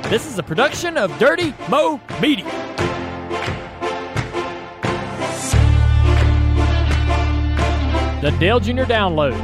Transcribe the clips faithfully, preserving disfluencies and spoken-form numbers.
This is a production of Dirty Mo Media. The Dale Junior Download.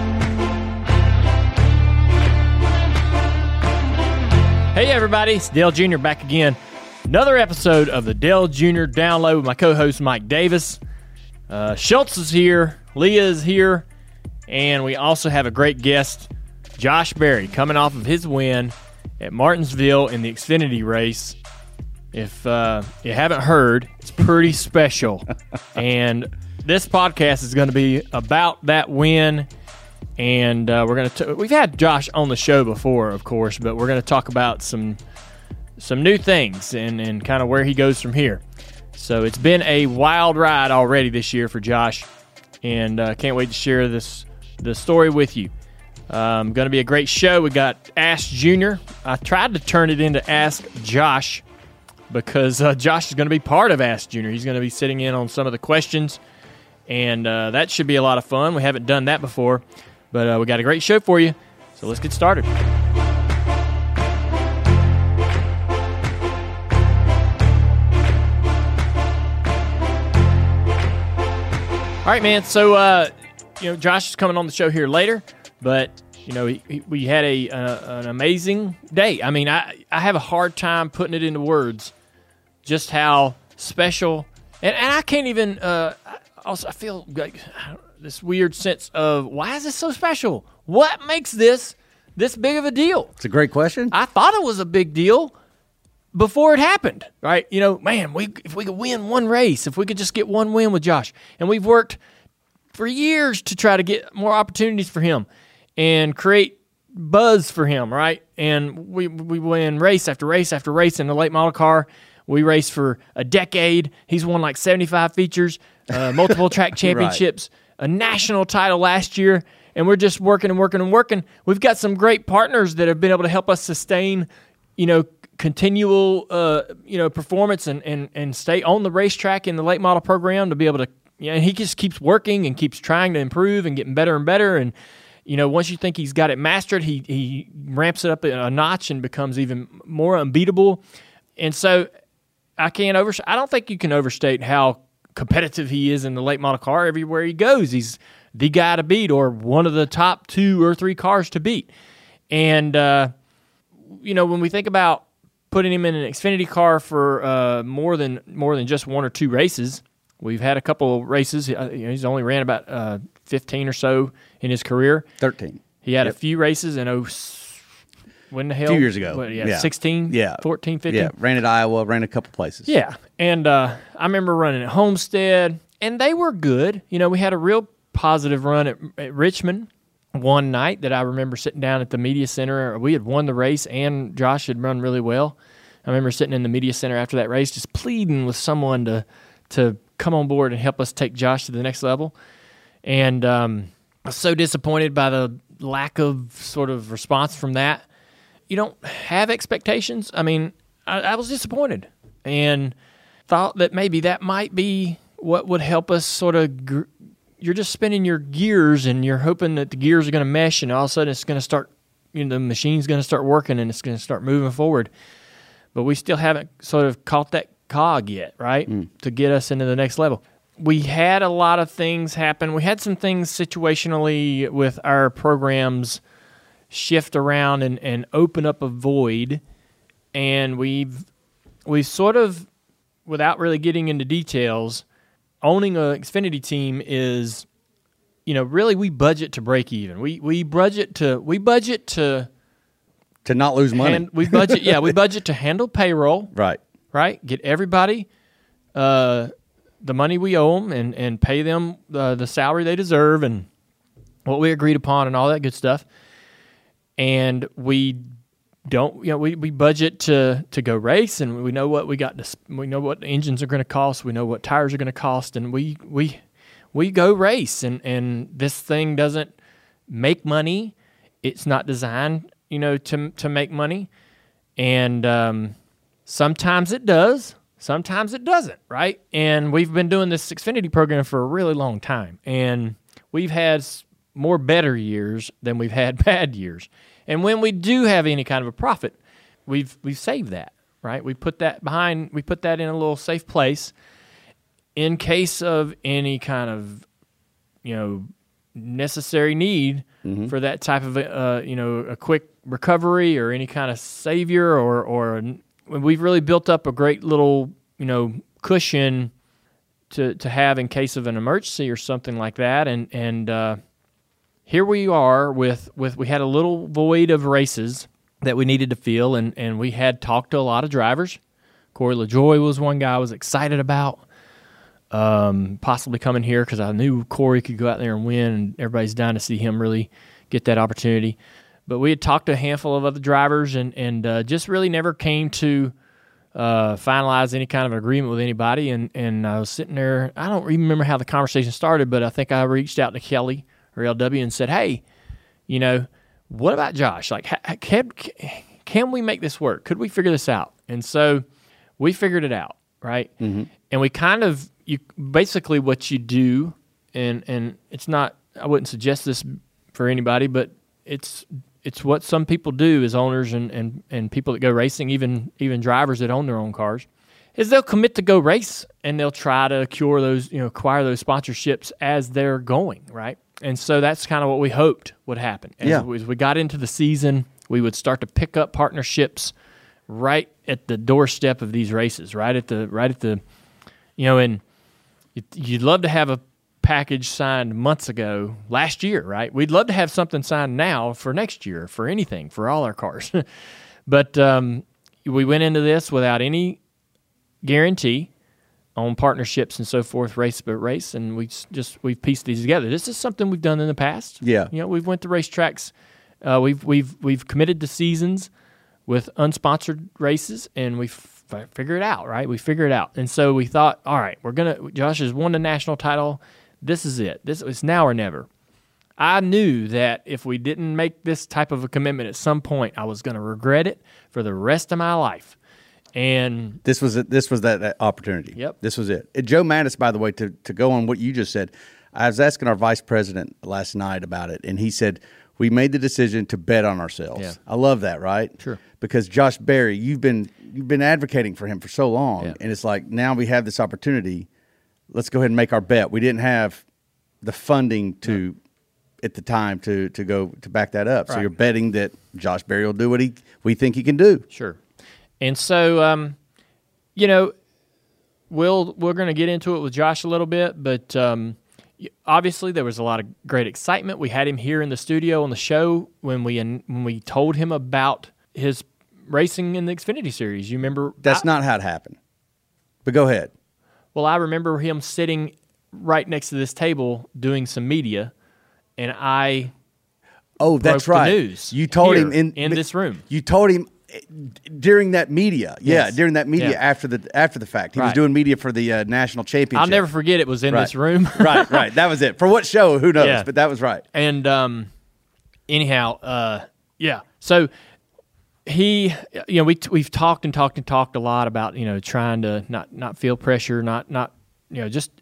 Hey everybody, it's Dale Junior back again. Another episode of the Dale Junior Download with my co-host Mike Davis. Uh, Schultz is here, Leah is here, and we also have a great guest, Josh Berry, coming off of his win at Martinsville in the Xfinity race. If uh, you haven't heard, it's pretty special. And this podcast is going to be about that win. And uh, we're going to we've had Josh on the show before, of course, but we're going to talk about some some new things and, and kind of where he goes from here. So it's been a wild ride already this year for Josh, and uh, can't wait to share this the story with you. Um, going to be a great show. We got Ask Junior. I tried to turn it into Ask Josh because uh, Josh is going to be part of Ask Junior. He's going to be sitting in on some of the questions, and uh, that should be a lot of fun. We haven't done that before, but uh, we got a great show for you, so let's get started. All right, man, so uh, you know, Josh is coming on the show here later. But, you know, he, he, we had a uh, an amazing day. I mean, I, I have a hard time putting it into words just how special. And, and I can't even uh, – also I feel like this weird sense of why is this so special? What makes this this big of a deal? It's a great question. I thought it was a big deal before it happened, right? You know, man, we if we could win one race, if we could just get one win with Josh. And we've worked for years to try to get more opportunities for him and create buzz for him, right? And we we win race after race after race in the late model car. We raced for a decade. He's won like seventy-five features, uh, multiple track championships, right. A national title last year, and we're just working and working and working. We've got some great partners that have been able to help us sustain, you know, continual, uh, you know, performance and, and, and stay on the racetrack in the late model program to be able to, you know, he just keeps working and keeps trying to improve and getting better and better. And you know, once you think he's got it mastered, he he ramps it up a notch and becomes even more unbeatable. And so I can't over. I don't think you can overstate how competitive he is in the late model car. Everywhere he goes, he's the guy to beat, or one of the top two or three cars to beat. And uh, you know, when we think about putting him in an Xfinity car for uh, more than more than just one or two races, we've had a couple of races. Uh, you know, he's only ran about uh, fifteen or so in his career. thirteen. He had yep. a few races in oh, when the hell? A few years ago. What, yeah, yeah, sixteen, yeah. fourteen, fifteen. Yeah, ran at Iowa, ran a couple places. Yeah, and uh, I remember running at Homestead, and they were good. You know, we had a real positive run at, at Richmond one night that I remember sitting down at the media center. We had won the race, and Josh had run really well. I remember sitting in the media center after that race just pleading with someone to to come on board and help us take Josh to the next level. And um, I was so disappointed by the lack of sort of response from that. You don't have expectations. I mean, I, I was disappointed and thought that maybe that might be what would help us sort of gr- you're just spinning your gears and you're hoping that the gears are going to mesh and all of a sudden it's going to start, you know, the machine's going to start working and it's going to start moving forward. But we still haven't sort of caught that cog yet, right, mm. to get us into the next level. We had a lot of things happen. We had some things situationally with our programs shift around and, and open up a void, and we've we've sort of, without really getting into details, owning an Xfinity team is, you know, really we budget to break even. We we budget to we budget to to not lose money. And we budget, yeah, we budget to handle payroll, right. Right, get everybody uh, the money we owe them and, and pay them uh, the salary they deserve and what we agreed upon and all that good stuff. And we don't, you know, we, we budget to to go race, and we know what we got. To, we know what engines are going to cost. We know what tires are going to cost, and we we we go race. And, and this thing doesn't make money. It's not designed, you know, to to make money. And um, sometimes it does, sometimes it doesn't, right? And we've been doing this Xfinity program for a really long time, and we've had more better years than we've had bad years. And when we do have any kind of a profit, we've we've saved that, right? We put that behind. We put that in a little safe place in case of any kind of, you know, necessary need mm-hmm. for that type of, uh, you know, a quick recovery or any kind of savior, or or we've really built up a great little, you know, cushion to to have in case of an emergency or something like that. And and uh, here we are with with we had a little void of races that we needed to fill, and and we had talked to a lot of drivers. Corey LaJoie was one guy I was excited about. Um, possibly coming here because I knew Corey could go out there and win, and everybody's down to see him really get that opportunity. But we had talked to a handful of other drivers, and and uh, just really never came to uh, finalize any kind of agreement with anybody. And, and I was sitting there. I don't even remember how the conversation started, but I think I reached out to Kelly or L W and said, "Hey, you know, what about Josh? Like, can can we make this work? Could we figure this out?" And so we figured it out, right? Mm-hmm. And we kind of You basically what you do, and, and it's not, I wouldn't suggest this for anybody, but it's it's what some people do as owners and, and, and people that go racing, even even drivers that own their own cars, is they'll commit to go race, and they'll try to cure those, you know, acquire those sponsorships as they're going, right? And so that's kind of what we hoped would happen. As, yeah. as we got into the season, we would start to pick up partnerships right at the doorstep of these races, right at the right at the, you know, and you'd love to have a package signed months ago, last year, right? We'd love to have something signed now for next year, for anything, for all our cars. But um, we went into this without any guarantee on partnerships and so forth, race by race, and we just we've pieced these together. This is something we've done in the past. Yeah, you know, we've went to racetracks. Uh, we've we've we've committed to seasons with unsponsored races, and we've figure it out, right? We figure it out. And so we thought, all right, we're going to, Josh has won the national title. This is it. This is now or never. I knew that if we didn't make this type of a commitment at some point, I was going to regret it for the rest of my life. And this was it. This was that, that opportunity. Yep. This was it. And Joe Mattis, by the way, to, to go on what you just said, I was asking our vice president last night about it, and he said, we made the decision to bet on ourselves. Yeah. I love that, right? Sure. Because Josh Berry, you've been you've been advocating for him for so long, yeah. and it's like now we have this opportunity. Let's go ahead and make our bet. We didn't have the funding to right. at the time to to go to back that up. Right. So you're betting that Josh Berry will do what he we think he can do. Sure. And so, um, you know, we'll we're going to get into it with Josh a little bit, but. Um, Obviously, there was a lot of great excitement. We had him here in the studio on the show when we when we told him about his racing in the Xfinity Series. You remember? That's I, not how it happened. But go ahead. Well, I remember him sitting right next to this table doing some media, and I oh, that's broke right. The news you told here him in in this room. You told him. During that media, yeah, yes. during that media yeah. after the after the fact, he right. was doing media for the uh, national championship. I'll never forget it was in right. this room. right, right. That was it. For what show? Who knows? Yeah. But that was right. And um, anyhow, uh, yeah. So he, you know, we we've talked and talked and talked a lot about, you know, trying to not not feel pressure, not not you know, just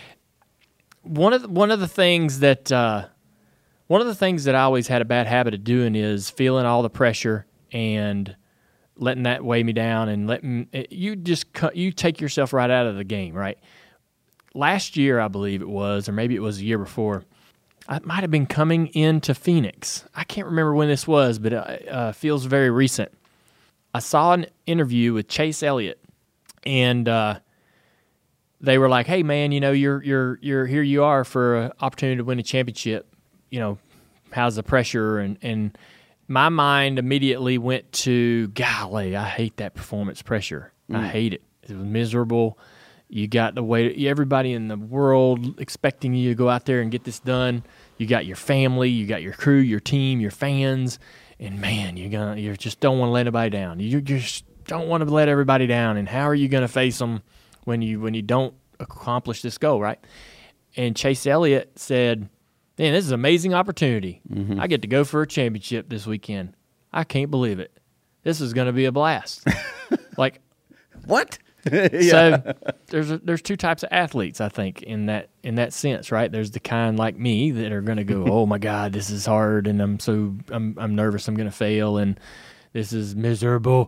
one of the, one of the things that uh, one of the things that I always had a bad habit of doing is feeling all the pressure and letting that weigh me down, and letting you just you take yourself right out of the game, right? Last year, I believe it was, or maybe it was the year before, I might have been coming into Phoenix. I can't remember when this was, but it uh, feels very recent. I saw an interview with Chase Elliott, and uh, they were like, "Hey, man, you know, you're you're you're here. You are for an opportunity to win a championship. You know, how's the pressure?" And and my mind immediately went to, golly, I hate that performance pressure. Mm. I hate it. It was miserable. You got the way everybody in the world expecting you to go out there and get this done. You got your family, you got your crew, your team, your fans, and man, you're gonna you just don't want to let anybody down. You just don't want to let everybody down. And how are you going to face them when you when you don't accomplish this goal, right? And Chase Elliott said, "Man, this is an amazing opportunity. Mm-hmm. I get to go for a championship this weekend. I can't believe it. This is going to be a blast." Like, what? yeah. So there's a, there's two types of athletes, I think, in that in that sense, right? There's the kind like me that are going to go, "Oh my God, this is hard, and I'm so I'm I'm nervous, I'm going to fail," and This is miserable.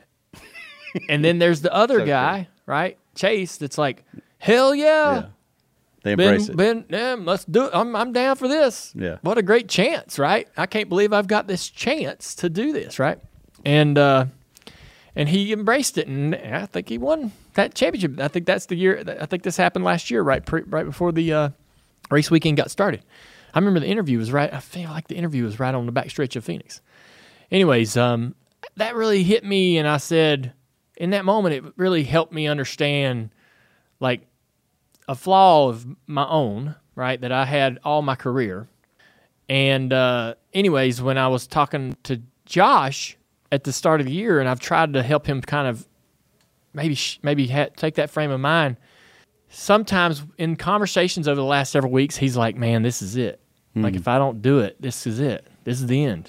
And then there's the other So guy, true. right? Chase, that's like, hell yeah. Yeah. They embrace Ben, it. Ben, yeah, let's do it. I'm, I'm down for this. Yeah. What a great chance, right? I can't believe I've got this chance to do this, right? And uh, and he embraced it, and I think he won that championship. I think that's the year. I think this happened last year, right? Pre, right before the uh, race weekend got started. I remember the interview was right. I feel like the interview was right on the back stretch of Phoenix. Anyways, um, that really hit me, and I said, in that moment, it really helped me understand, like, a flaw of my own, right, that I had all my career. And uh, anyways, when I was talking to Josh at the start of the year, and I've tried to help him kind of maybe maybe ha- take that frame of mind, sometimes in conversations over the last several weeks, he's like, man, this is it. Mm-hmm. Like, if I don't do it, this is it. This is the end.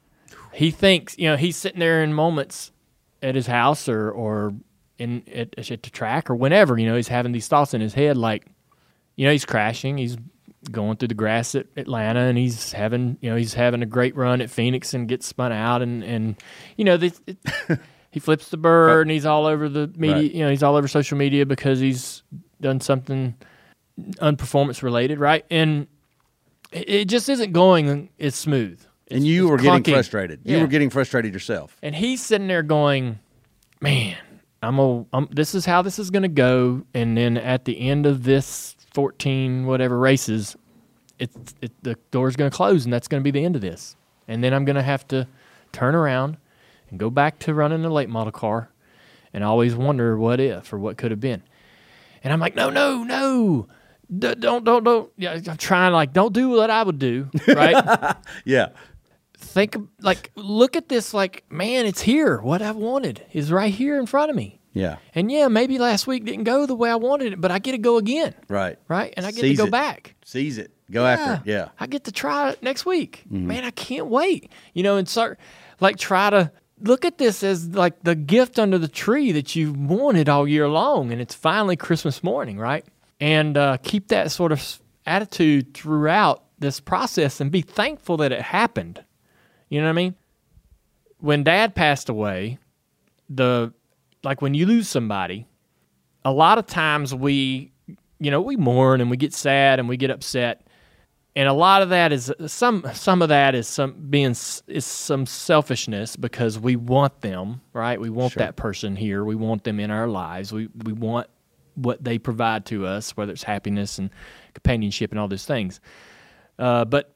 He thinks, you know, he's sitting there in moments at his house or or in at, at the track or whenever, you know, he's having these thoughts in his head, like, you know, he's crashing, he's going through the grass at Atlanta, and he's having, you know, he's having a great run at Phoenix and gets spun out, and, and you know, this, it, he flips the bird, and he's all over the media, right. you know, he's all over social media because he's done something unperformance related, right? And it, it just isn't going as smooth. It's, and you were clunky. getting frustrated. You yeah. were getting frustrated yourself. And he's sitting there going, man, I'm a, I'm, this is how this is going to go, and then at the end of this fourteen whatever races, it, it the door's going to close, and that's going to be the end of this. And then I'm going to have to turn around and go back to running a late model car, and always wonder what if or what could have been. And I'm like, no, no, no, D- don't, don't, don't. Yeah, I'm trying like, don't do what I would do, right? yeah. Think, like, look at this, like, man, it's here. What I wanted is right here in front of me. Yeah. And, yeah, maybe last week didn't go the way I wanted it, but I get to go again. Right. Right? And I get Seize to go it. back. Seize it. Go yeah. after it. Yeah. I get to try it next week. Mm-hmm. Man, I can't wait. You know, and start, like, try to look at this as, like, the gift under the tree that you've wanted all year long, and it's finally Christmas morning, right? And uh, keep that sort of attitude throughout this process and be thankful that it happened. You know what I mean? When Dad passed away, the like when you lose somebody, a lot of times we, you know, we mourn and we get sad and we get upset, and a lot of that is some some of that is some being is some selfishness because we want them, right? We want Sure. that person here. We want them in our lives. We we want what they provide to us, whether it's happiness and companionship and all those things. Uh, but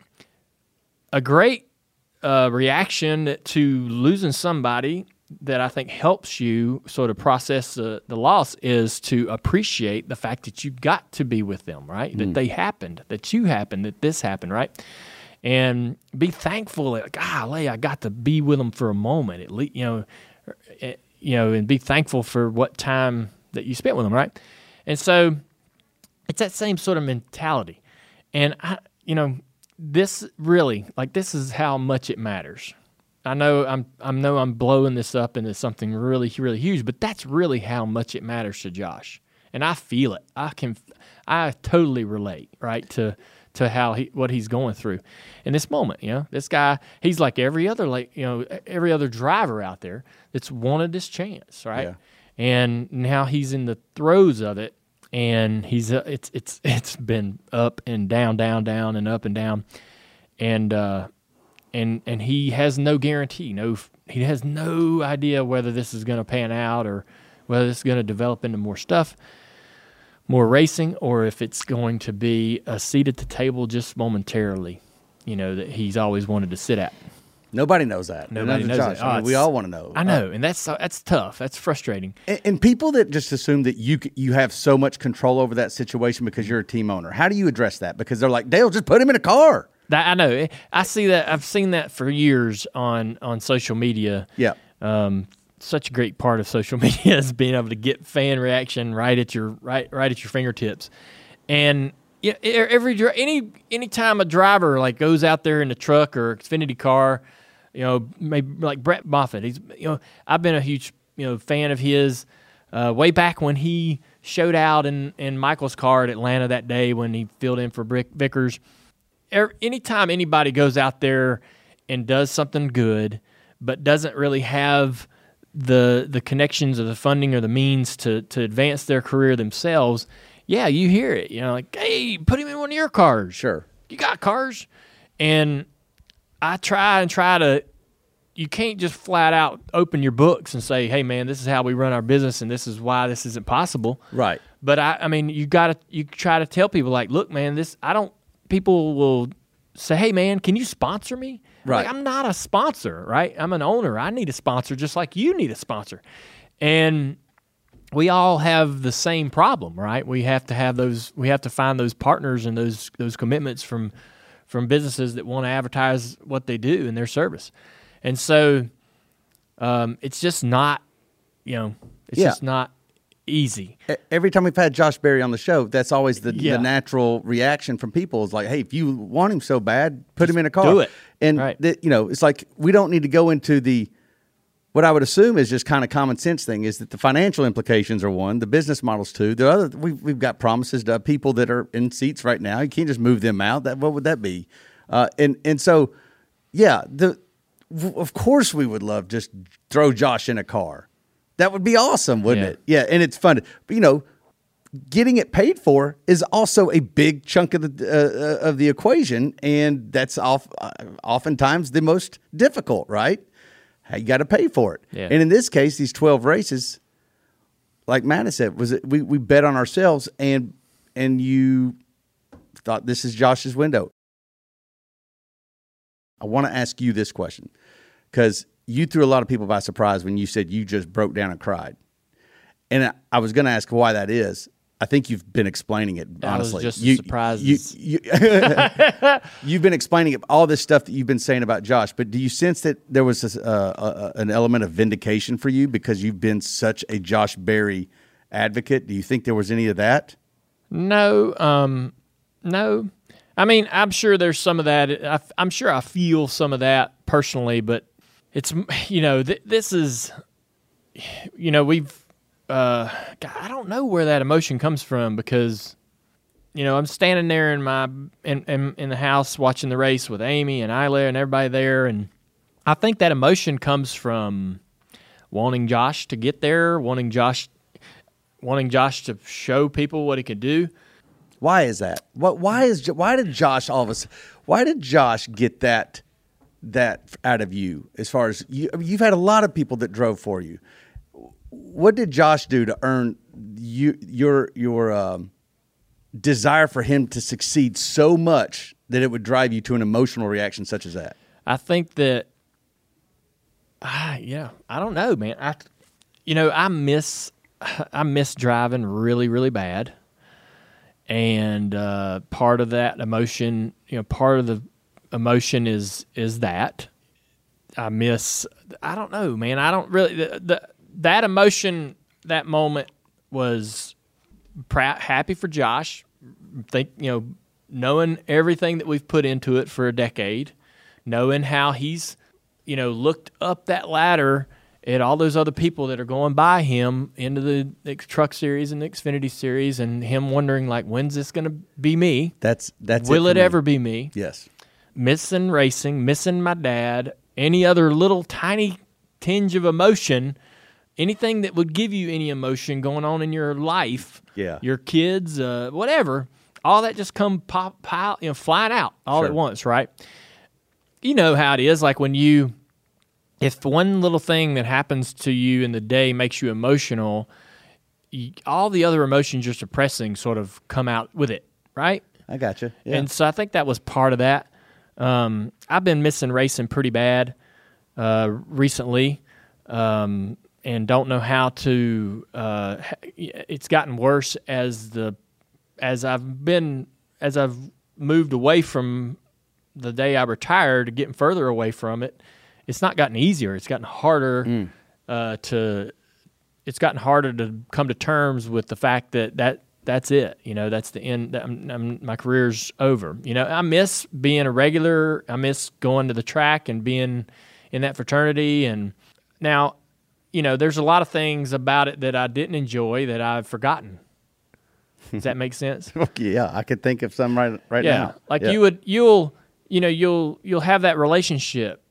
a great Uh, reaction to losing somebody that I think helps you sort of process the, the loss is to appreciate the fact that you got to be with them, right? Mm. That they happened, that you happened, that this happened, right? And be thankful that, golly, I got to be with them for a moment, at least, you know, you know, and be thankful for what time that you spent with them, right? And so it's that same sort of mentality. And, I, you know, This really, like, this is how much it matters. I know I'm, I know I'm blowing this up into something really, really huge, but that's really how much it matters to Josh, and I feel it. I can, I totally relate, right, to to how he, what he's going through in this moment. You know, this guy, he's like every other, like, you know, every other driver out there that's wanted this chance, right? Yeah. And now he's in the throes of it. And he's uh, it's it's it's been up and down, down, down, and up and down, and uh, and and he has no guarantee. No, he has no idea whether this is going to pan out or whether it's going to develop into more stuff, more racing, or if it's going to be a seat at the table just momentarily. You know, that he's always wanted to sit at. Nobody knows that. Nobody knows Josh. that. I mean, Oh, we all want to know. I know, and that's that's tough. That's frustrating. And, and people that just assume that you you have so much control over that situation because you're a team owner. How do you address that? Because they're like, Dale, just put him in a car. That, I know. I see that. I've seen that for years on, on social media. Yeah. Um, such a great part of social media is being able to get fan reaction right at your right right at your fingertips, and yeah, every any any time a driver like goes out there in the truck or Xfinity car. You know, maybe like Brett Moffitt. He's, you know, I've been a huge, you know, fan of his uh, way back when he showed out in, in Michael's car at Atlanta that day when he filled in for Brick Vickers. Er, anytime anybody goes out there and does something good, but doesn't really have the the connections or the funding or the means to to advance their career themselves, yeah, you hear it. You know, like, hey, put him in one of your cars. Sure. You got cars. And I try and try to, you can't just flat out open your books and say, hey, man, this is how we run our business and this is why this isn't possible. Right. But, I, I mean, you got to, you try to tell people, like, look, man, this, I don't, people will say, hey, man, can you sponsor me? Right. Like, I'm not a sponsor, right? I'm an owner. I need a sponsor just like you need a sponsor. And we all have the same problem, right? We have to have those, we have to find those partners and those those commitments from from businesses that want to advertise what they do in their service. And so um, it's just not, you know, it's Yeah. just not easy. E- Every time we've had Josh Berry on the show, that's always the, Yeah. the natural reaction from people is like, hey, if you want him so bad, put him in a car. do it. And, Right. the, you know, it's like we don't need to go into the, what I would assume is just kind of common sense thing is that the financial implications are one, the business models two. The other, we've, we've got promises to people that are in seats right now. You can't just move them out. That what would that be? Uh, and and so, yeah, the w- of course we would love just throw Josh in a car. That would be awesome, wouldn't Yeah. it? Yeah, and it's fun. But you know, getting it paid for is also a big chunk of the uh, of the equation, and that's off, uh, oftentimes the most difficult, right? How you got to pay for it. Yeah. And in this case, these twelve races, like Matt has said, was it, we we bet on ourselves, and and you thought this is Josh's window. I want to ask you this question because you threw a lot of people by surprise when you said you just broke down and cried, and I, I was going to ask why that is. I think you've been explaining it, I was honestly. just you, surprised. You, you, you've been explaining it, all this stuff that you've been saying about Josh, but do you sense that there was this, uh, a, an element of vindication for you because you've been such a Josh Berry advocate? Do you think there was any of that? No, um, no. I mean, I'm sure there's some of that. I, I'm sure I feel some of that personally, but it's, you know, th- this is, you know, we've, uh, God, I don't know where that emotion comes from because, you know, I'm standing there in my, in, in, in the house watching the race with Amy and Isla and everybody there. And I think that emotion comes from wanting Josh to get there, wanting Josh, wanting Josh to show people what he could do. Why is that? What? Why is? Why did Josh all of us? Why did Josh get that that out of you? As far as you, I mean, you've had a lot of people that drove for you. What did Josh do to earn you your your um, desire for him to succeed so much that it would drive you to an emotional reaction such as that? I think that, ah, yeah, I don't know, man. I, you know, I miss, I miss driving really, really bad, and uh, part of that emotion, you know, part of the emotion is is that I miss. I don't know, man. I don't really the, the that emotion, that moment was proud, happy for Josh. Think, you know, knowing everything that we've put into it for a decade, knowing how he's, you know, looked up that ladder at all those other people that are going by him into the X Truck Series and the Xfinity Series, and him wondering, like, when's this going to be me? That's that's Will it, it for me. ever be me? Yes. Missing racing, missing my dad, any other little tiny tinge of emotion, anything that would give you any emotion going on in your life, Yeah. your kids, uh, whatever, all that just come pop, pile, you know, flying out all Sure. at once, right? You know how it is, like when you, if one little thing that happens to you in the day makes you emotional, you, all the other emotions you're suppressing sort of come out with it, right? I got you. Yeah. And so I think that was part of that. Um, I've been missing racing pretty bad uh, recently, um, and don't know how to. Uh, it's gotten worse as the as I've been as I've moved away from the day I retired, getting further away from it. It's not gotten easier. It's gotten harder Mm. uh, to. It's gotten harder to come to terms with the fact that that. That's it. You know, that's the end. I'm, I'm, my career's over. You know, I miss being a regular. I miss going to the track and being in that fraternity. And now, you know, there's a lot of things about it that I didn't enjoy that I've forgotten. Does that make sense? yeah, I could think of some right right yeah. now. Like Yeah. you would, you'll, you know, you'll, you'll have that relationship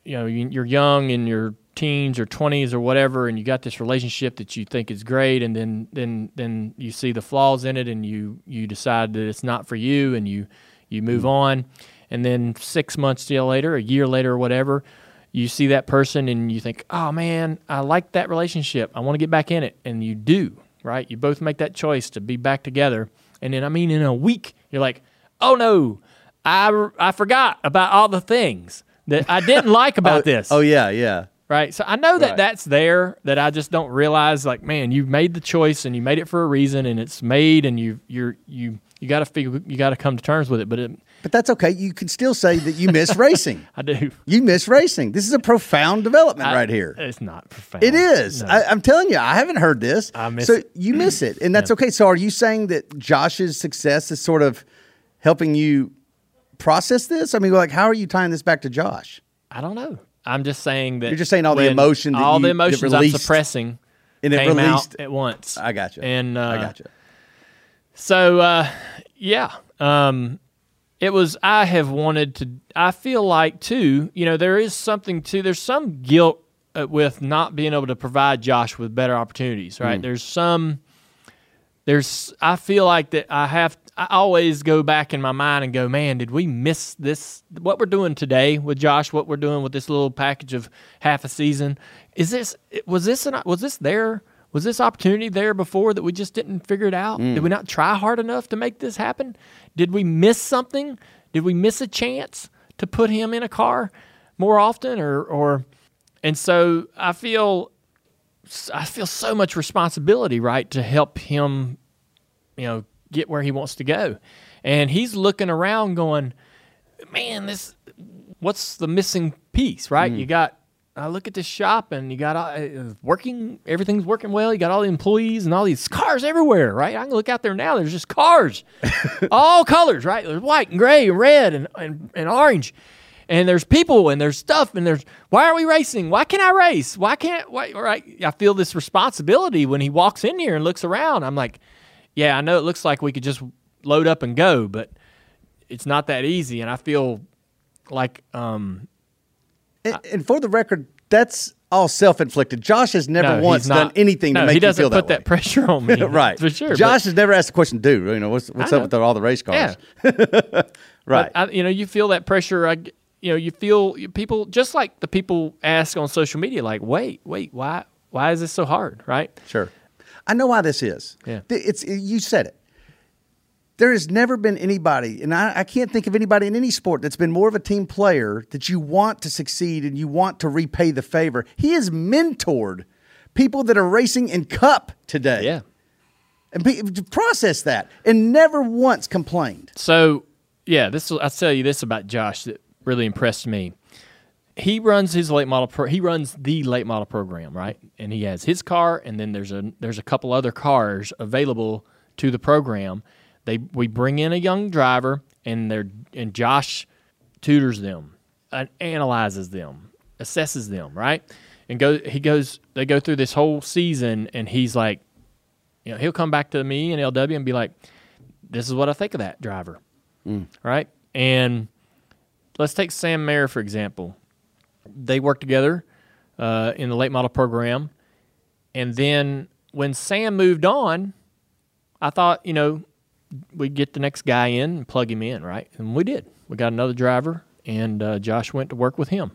you know, you- you're young in your teens or twenties or whatever, and you got this relationship that you think is great, and then then then you see the flaws in it, and you you decide that it's not for you, and you you move mm. on, and then six months later, a year later, or whatever, you see that person, and you think, oh man, I like that relationship, I want to get back in it, and you do, right? You both make that choice to be back together, and then I mean, in a week, you're like, oh no, I I forgot about all the things that I didn't like about oh, this. Oh yeah, yeah. Right. So I know that right. that's there, that I just don't realize, like, man, you made the choice and you made it for a reason, and it's made, and you you're you you got to figure you got to come to terms with it. But it, but that's okay. You can still say that you miss racing. I do. You miss racing. This is a profound development I, right here. It's not profound. It is. No. I, I'm telling you, I haven't heard this. I miss so it. you miss it, and that's yeah. okay. So are you saying that Josh's success is sort of helping you process this? I mean, like, how are you tying this back to Josh? I don't know. I'm just saying that you're just saying all the emotion, that all you, the emotions that released, I'm suppressing, and it came released out at once. I got you. And uh, I got you. So uh, yeah, um, it was. I have wanted to. I feel like too. You know, there is something to. There's some guilt uh, with not being able to provide Josh with better opportunities. Right. Mm. There's some. There's. I feel like that. I have. I always go back in my mind and go, man, did we miss this? What we're doing today with Josh, what we're doing with this little package of half a season, is this, was this, an, was this there? Was this opportunity there before that we just didn't figure it out? Mm. Did we not try hard enough to make this happen? Did we miss something? Did we miss a chance to put him in a car more often? Or, or, and so I feel, I feel so much responsibility, right, to help him, you know, get where he wants to go. And he's looking around going, man, this, what's the missing piece, right? Mm. You got, I look at this shop and you got uh, working, everything's working well. You got all the employees and all these cars everywhere, right? I can look out there now, there's just cars, all colors, right? There's white and gray and red and, and, and orange. And there's people and there's stuff and there's, why are we racing? Why can't I race? Why can't, why, right? I feel this responsibility when he walks in here and looks around. I'm like, yeah, I know it looks like we could just load up and go, but it's not that easy. And I feel like, um, and, and for the record, that's all self-inflicted. Josh has never no, once not, done anything no, to make he you doesn't feel that put way. that pressure on me, right? For sure. Josh but, has never asked the question, "Dude, you know what's what's up with the, all the race cars?" Right. I, you know, you feel that pressure. I, you know, you feel people just like the people ask on social media, like, "Wait, wait, why, why is this so hard?" Right? Sure. I know why this is. Yeah. It's you said it. There has never been anybody, and I, I can't think of anybody in any sport that's been more of a team player that you want to succeed and you want to repay the favor. He has mentored people that are racing in Cup today. Yeah. And be, to process that and never once complained. So, yeah, this I'll tell you this about Josh that really impressed me. He runs his late model. Pro, he runs the late model program, right? And he has his car, and then there's a there's a couple other cars available to the program. They we bring in a young driver, and they're and Josh tutors them, and analyzes them, assesses them, right? And go he goes they go through this whole season, and he's like, you know, he'll come back to me and L W and be like, "This is what I think of that driver," mm. right? And let's take Sam Mayer for example. They worked together uh, in the late model program, and then when Sam moved on, I thought, you know, we'd get the next guy in and plug him in, right? And we did. We got another driver, and uh, Josh went to work with him.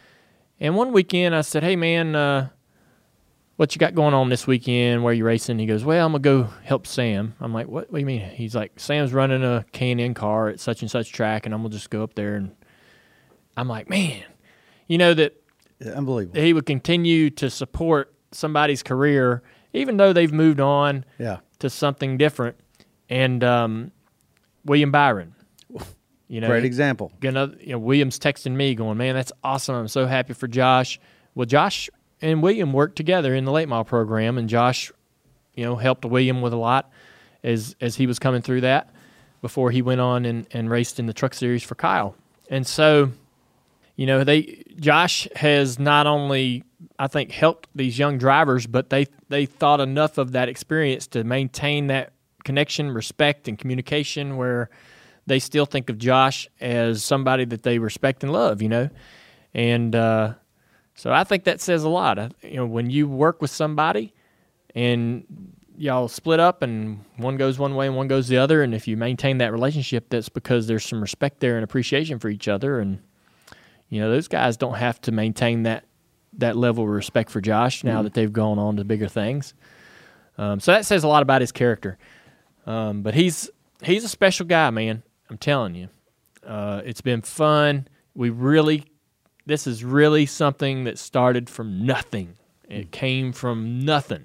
And one weekend, I said, "Hey, man, uh, what you got going on this weekend? Where you racing?" He goes, "Well, I'm going to go help Sam." I'm like, what, what do you mean? He's like, "Sam's running a K and N car at such and such track, and I'm going to just go up there." And I'm like, man, you know, that yeah, unbelievable. He would continue to support somebody's career, even though they've moved on yeah. to something different. And um, William Byron, you know, great example. Another, you know, William's texting me going, "Man, that's awesome. I'm so happy for Josh." Well, Josh and William worked together in the late model program, and Josh, you know, helped William with a lot as as he was coming through that before he went on and, and raced in the Truck Series for Kyle. And so, you know, they Josh has not only, I think, helped these young drivers, but they they thought enough of that experience to maintain that connection, respect, and communication where they still think of Josh as somebody that they respect and love, you know. And uh, so I think that says a lot. I, you know, when you work with somebody and y'all split up and one goes one way and one goes the other, and if you maintain that relationship, that's because there's some respect there and appreciation for each other. And, you know, those guys don't have to maintain that, that level of respect for Josh now mm. that they've gone on to bigger things. Um, so that says a lot about his character. Um, but he's he's a special guy, man. I'm telling you. Uh, it's been fun. We really, this is really something that started from nothing. It mm. came from nothing.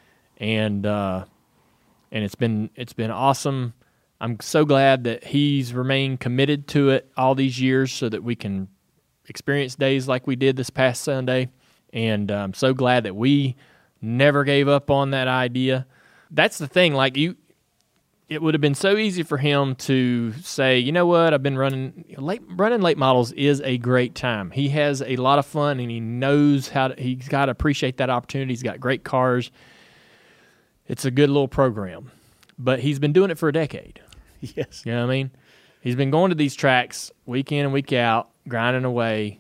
And uh, and it's been it's been awesome. I'm so glad that he's remained committed to it all these years so that we can experience days like we did this past Sunday. And uh, I'm so glad that we never gave up on that idea. That's the thing. Like you, it would have been so easy for him to say, you know what, I've been running late. Running late models is a great time. He has a lot of fun, and he knows how to. He's got to appreciate that opportunity. He's got great cars. It's a good little program, but he's been doing it for a decade. Yes. You know what I mean? He's been going to these tracks week in and week out, grinding away,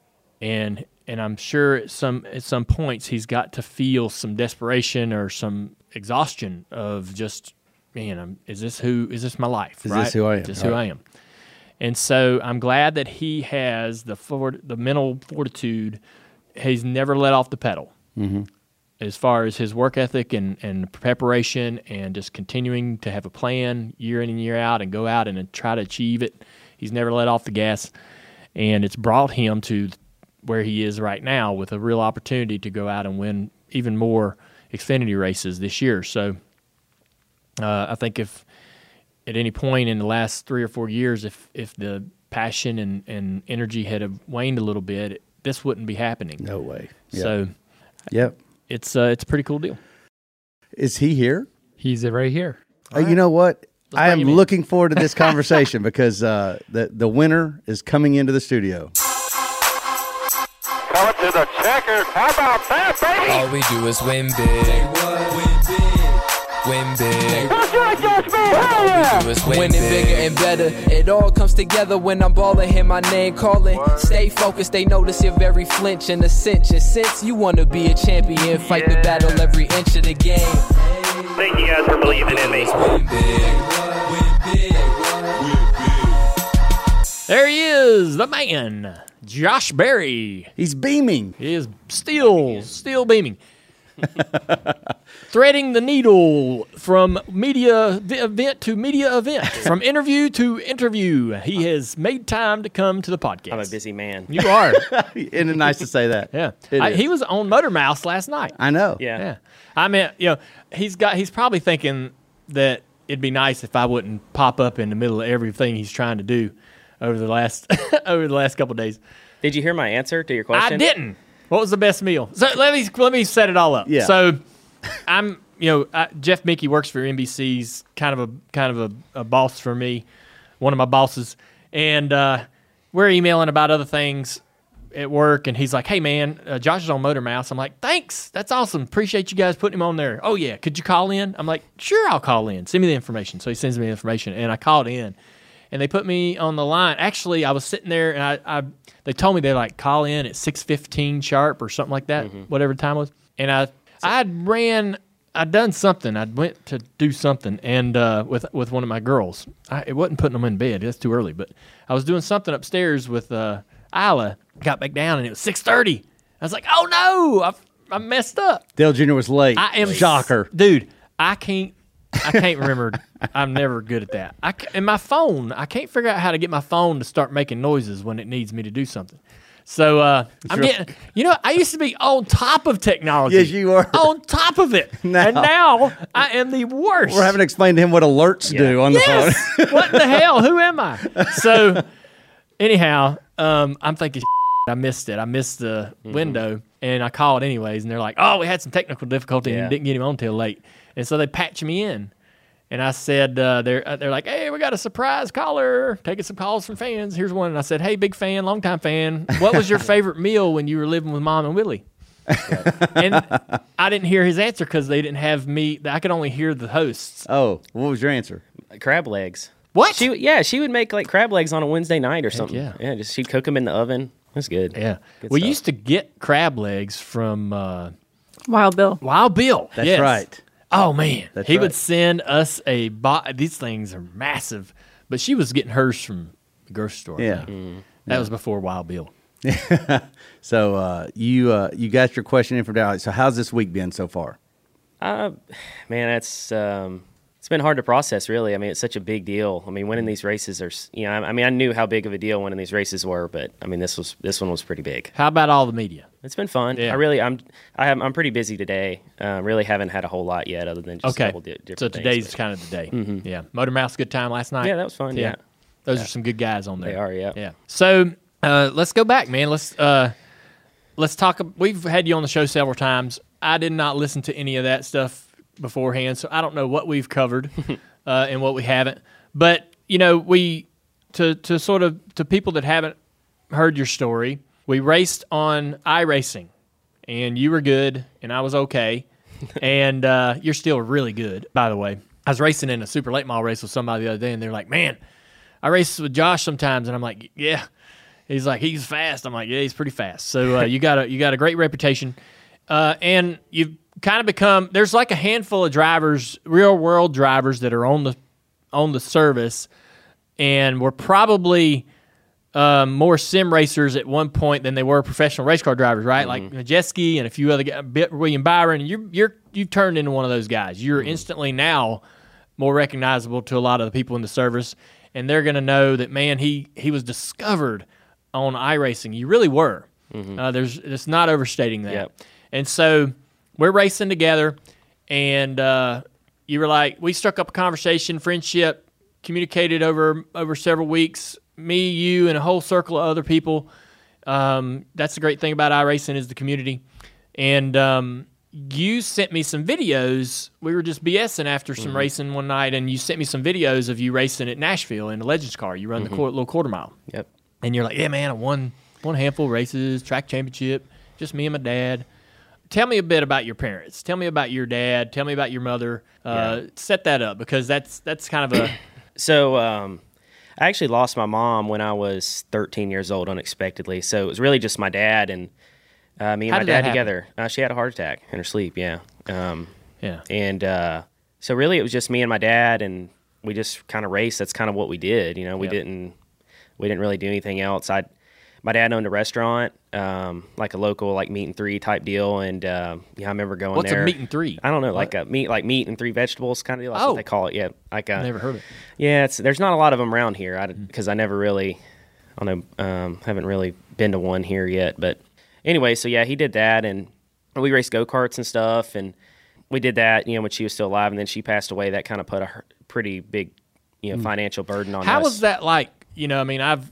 and and I'm sure at some at some points he's got to feel some desperation or some exhaustion of just, man, I'm, is this who is this my life? Is right? this who I am? Is this right. who I am? And so I'm glad that he has the forward, the mental fortitude. He's never let off the pedal. Mm-hmm. As far as his work ethic and, and preparation and just continuing to have a plan year in and year out and go out and try to achieve it. He's never let off the gas, and it's brought him to where he is right now with a real opportunity to go out and win even more Xfinity races this year. So uh, I think if at any point in the last three or four years, if, if the passion and, and energy had waned a little bit, it, this wouldn't be happening. No way. Yep. So yep. It's uh, it's a pretty cool deal. Is he here? He's right here. Uh, right. You know what? Let's I am looking forward to this conversation because uh, the the winner is coming into the studio. Coming to the checkers. How about that, baby? All we do is win big. Win big. Win big. That's right, Josh, man. Hell yeah. Win Winning big. Bigger and better. It all comes together when I'm balling. Hear my name calling. What? Stay focused. They notice you're very flinch in a cinch. And since you want to be a champion, fight yeah. the battle every inch of the game. Thank you guys for believing in me. Win big. Win big. Win big. There he is, the man, Josh Berry. He's beaming. He is still, still beaming. Threading the needle from media event to media event, from interview to interview. He has made time to come to the podcast. I'm a busy man. You are. Isn't it nice to say that? Yeah. I, he was on Motor Mouse last night. I know. Yeah. Yeah. I mean, you know, he's got. He's probably thinking that it'd be nice if I wouldn't pop up in the middle of everything he's trying to do over the last over the last couple of days. Did you hear my answer to your question? I didn't. What was the best meal? So let me let me set it all up. Yeah. So I'm, you know, I, Jeff Mickey works for N B C's kind of a kind of a, a boss for me, one of my bosses, and uh, we're emailing about other things at work, and he's like, "Hey man, uh, Josh is on Motor Mouse." I'm like, "Thanks, that's awesome. Appreciate you guys putting him on there." "Oh yeah, could you call in?" I'm like, "Sure, I'll call in. Send me the information." So he sends me the information, and I called in. And they put me on the line. Actually, I was sitting there, and I, I they told me they like call in at six fifteen sharp or something like that, mm-hmm. whatever the time was. And I I ran, I'd done something. I went to do something, and uh, with with one of my girls. I, it wasn't putting them in bed. That's too early. But I was doing something upstairs with uh, Isla. Got back down, and it was six thirty. I was like, oh no, I I messed up. Dale Junior was late. I am shocker, dude. I can't. I can't remember. I'm never good at that. I and my phone, I can't figure out how to get my phone to start making noises when it needs me to do something. So uh, I'm really? getting, you know, I used to be on top of technology. Yes, you were. On top of it. Now. And now I am the worst. We're having to explain to him what alerts Yeah. do on the yes. phone. What the hell? Who am I? So anyhow, um, I'm thinking, I missed it. I missed the mm-hmm. window, and I called anyways, and they're like, oh, we had some technical difficulty Yeah. and didn't get him on till late. And so they patched me in. And I said, uh, they're uh, they're like, hey, we got a surprise caller, taking some calls from fans. Here's one. And I said, hey, big fan, long time fan. What was your favorite meal when you were living with Mom and Willie? And I didn't hear his answer because they didn't have me. I could only hear the hosts. Oh, what was your answer? Crab legs. What? She yeah, she would make like crab legs on a Wednesday night or something. yeah. yeah, just she'd cook them in the oven. That's good. Yeah. Good we stuff. used to get crab legs from uh, Wild Bill. Wild Bill. That's yes. right. Oh, man. That's he right. would send us a box. These things are massive. But she was getting hers from the grocery store. I Yeah. think. Mm-hmm. That was before Wild Bill. So uh, you uh, you got your question in from Dallas. So how's this week been so far? Uh, man, it's um, it's been hard to process, really. I mean, it's such a big deal. I mean, winning these races are, s- you know, I, I mean, I knew how big of a deal winning these races were, but I mean, this was this one was pretty big. How about all the media? It's been fun. Yeah. I really, I'm, I have, I'm pretty busy today. Uh, really haven't had a whole lot yet, other than just a Okay. couple di- different So things, today's but- kind of the day. Yeah. Motor Mouth's good time last night. Yeah, that was fun, yeah. Those are some good guys on there. They are, yeah. Yeah. So uh, let's go back, man. Let's uh, let's talk. We've had you on the show several times. I did not listen to any of that stuff beforehand, so I don't know what we've covered uh, and what we haven't. But you know, we to to sort of to people that haven't heard your story, we raced on iRacing, and you were good, and I was okay, and uh, you're still really good, by the way. I was racing in a super late model race with somebody the other day, and they're like, "Man, I race with Josh sometimes," and I'm like, "Yeah." He's like, "He's fast." I'm like, "Yeah, he's pretty fast." So uh, you got a you got a great reputation, uh, and you've kind of become. There's like a handful of drivers, real world drivers that are on the on the service, and we're probably um, more sim racers at one point than they were professional race car drivers, right? Like Majeski and a few other guys, William Byron. You're you're you've turned into one of those guys. You're instantly now more recognizable to a lot of the people in the service, and they're going to know that, man, he he was discovered on iRacing. You really were. Uh, there's it's not overstating that. Yep. And so we're racing together, and uh, you were like, we struck up a conversation, friendship, communicated over over several weeks. Me, you, and a whole circle of other people. Um, that's the great thing about iRacing is the community. And um, you sent me some videos. We were just BSing after some racing one night, and you sent me some videos of you racing at Nashville in a Legends car. You run the quar- little quarter mile. Yep. And you're like, yeah, man, I won, won a handful of races, track championship, just me and my dad. Tell me a bit about your parents. Tell me about your dad. Tell me about your mother. Uh, Yeah. Set that up, because that's that's kind of a So um, I actually lost my mom when I was thirteen years old unexpectedly. So it was really just my dad and uh, me and How my did that dad happen? together. Uh, she had a heart attack in her sleep, yeah. Um, yeah. and uh, so really it was just me and my dad, and we just kind of raced. That's kind of what we did. You know, we Yep. didn't we didn't really do anything else. I my dad owned a restaurant, um, like a local like meat and three type deal, and uh, yeah, I remember going What's there. a meat and three? I don't know, like a meat like meat and three vegetables kind of deal. That's Oh. what they call it. Yeah, like a, Never heard of it. yeah, it's there's not a lot of them around here because I never really, I don't know, um, haven't really been to one here yet. But anyway, so yeah, he did that, and we raced go karts and stuff, and we did that, you know, when she was still alive, and then she passed away. That kind of put a her- pretty big, you know, financial burden on How us. was that like? You know, I mean, I've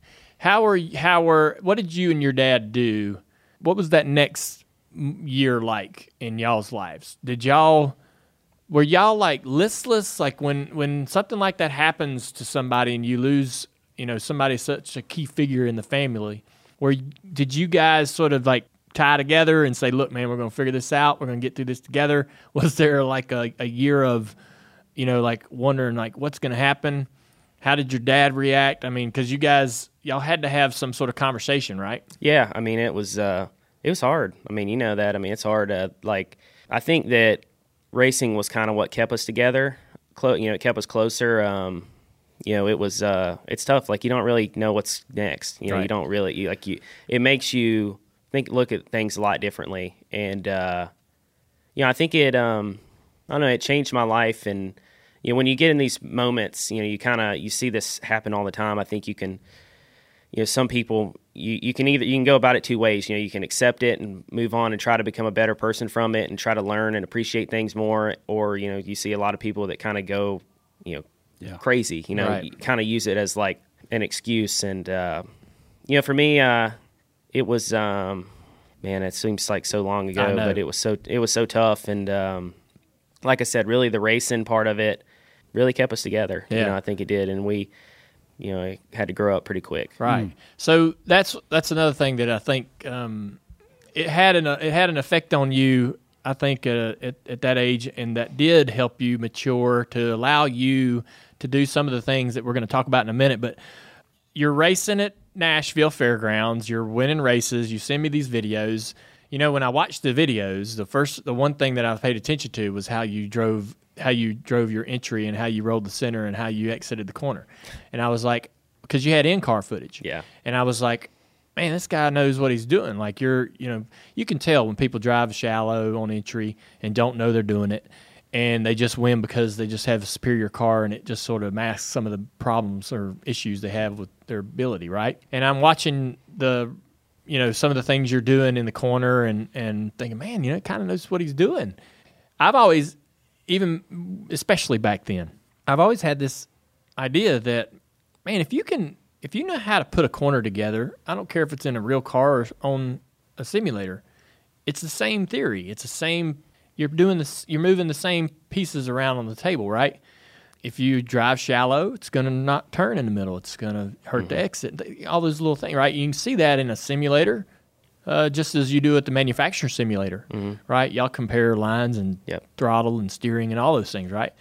how were how were what did you and your dad do? What was that next m- year like in y'all's lives? Did y'all were y'all like listless? Like when when something like that happens to somebody and you lose, you know, somebody such a key figure in the family. Where did you guys sort of like tie together and say, "Look, man, we're going to figure this out. We're going to get through this together"? Was there like a, a year of, you know, like wondering like what's going to happen? How did your dad react? I mean, because you guys, y'all had to have some sort of conversation, right? Yeah, I mean, it was uh, it was hard. I mean, you know that. I mean, it's hard. To, like, I think that racing was kind of what kept us together. Clo- you know, it kept us closer. Um, you know, it was uh, it's tough. Like, you don't really know what's next. You know, Right. you don't really you, like you. It makes you think, look at things a lot differently, and uh, you know, I think it. Um, I don't know. It changed my life, and you know, when you get in these moments, you know, you kind of you see this happen all the time. I think you can. You know, some people you, you can either you can go about it two ways. You know, you can accept it and move on and try to become a better person from it and try to learn and appreciate things more. Or you know, you see a lot of people that kind of go, you know, Yeah. crazy. You know, Right. kind of use it as like an excuse. And uh, you know, for me, uh, it was um, man, it seems like so long I ago, know. but it was so it was so tough. And um, like I said, really the racing part of it really kept us together. Yeah. You know, I think it did, and we. You know, had to grow up pretty quick. Right. So that's that's another thing that I think um, it had an it had an effect on you. I think uh, at at that age, and that did help you mature to allow you to do some of the things that we're going to talk about in a minute. But you're racing it Nashville Fairgrounds. You're winning races. You send me these videos. You know, when I watched the videos, the first, the one thing that I paid attention to was how you drove, how you drove your entry and how you rolled the center and how you exited the corner. And I was like, because you had in-car footage. Yeah. And I was like, man, this guy knows what he's doing. Like you're, you know, you can tell when people drive shallow on entry and don't know they're doing it, and they just win because they just have a superior car, and it just sort of masks some of the problems or issues they have with their ability, right? And I'm watching the, you know, some of the things you're doing in the corner and, and thinking, man, you know, it kind of knows what he's doing. I've always, even especially back then, I've always had this idea that, man, if you can, if you know how to put a corner together, I don't care if it's in a real car or on a simulator, it's the same theory. It's the same. You're doing this. You're moving the same pieces around on the table, right? If you drive shallow, it's going to not turn in the middle. It's going to hurt Mm-hmm. the exit. All those little things, right? You can see that in a simulator, uh, just as you do at the manufacturer simulator, Mm-hmm. right? Y'all compare lines and Yep. throttle and steering and all those things, right?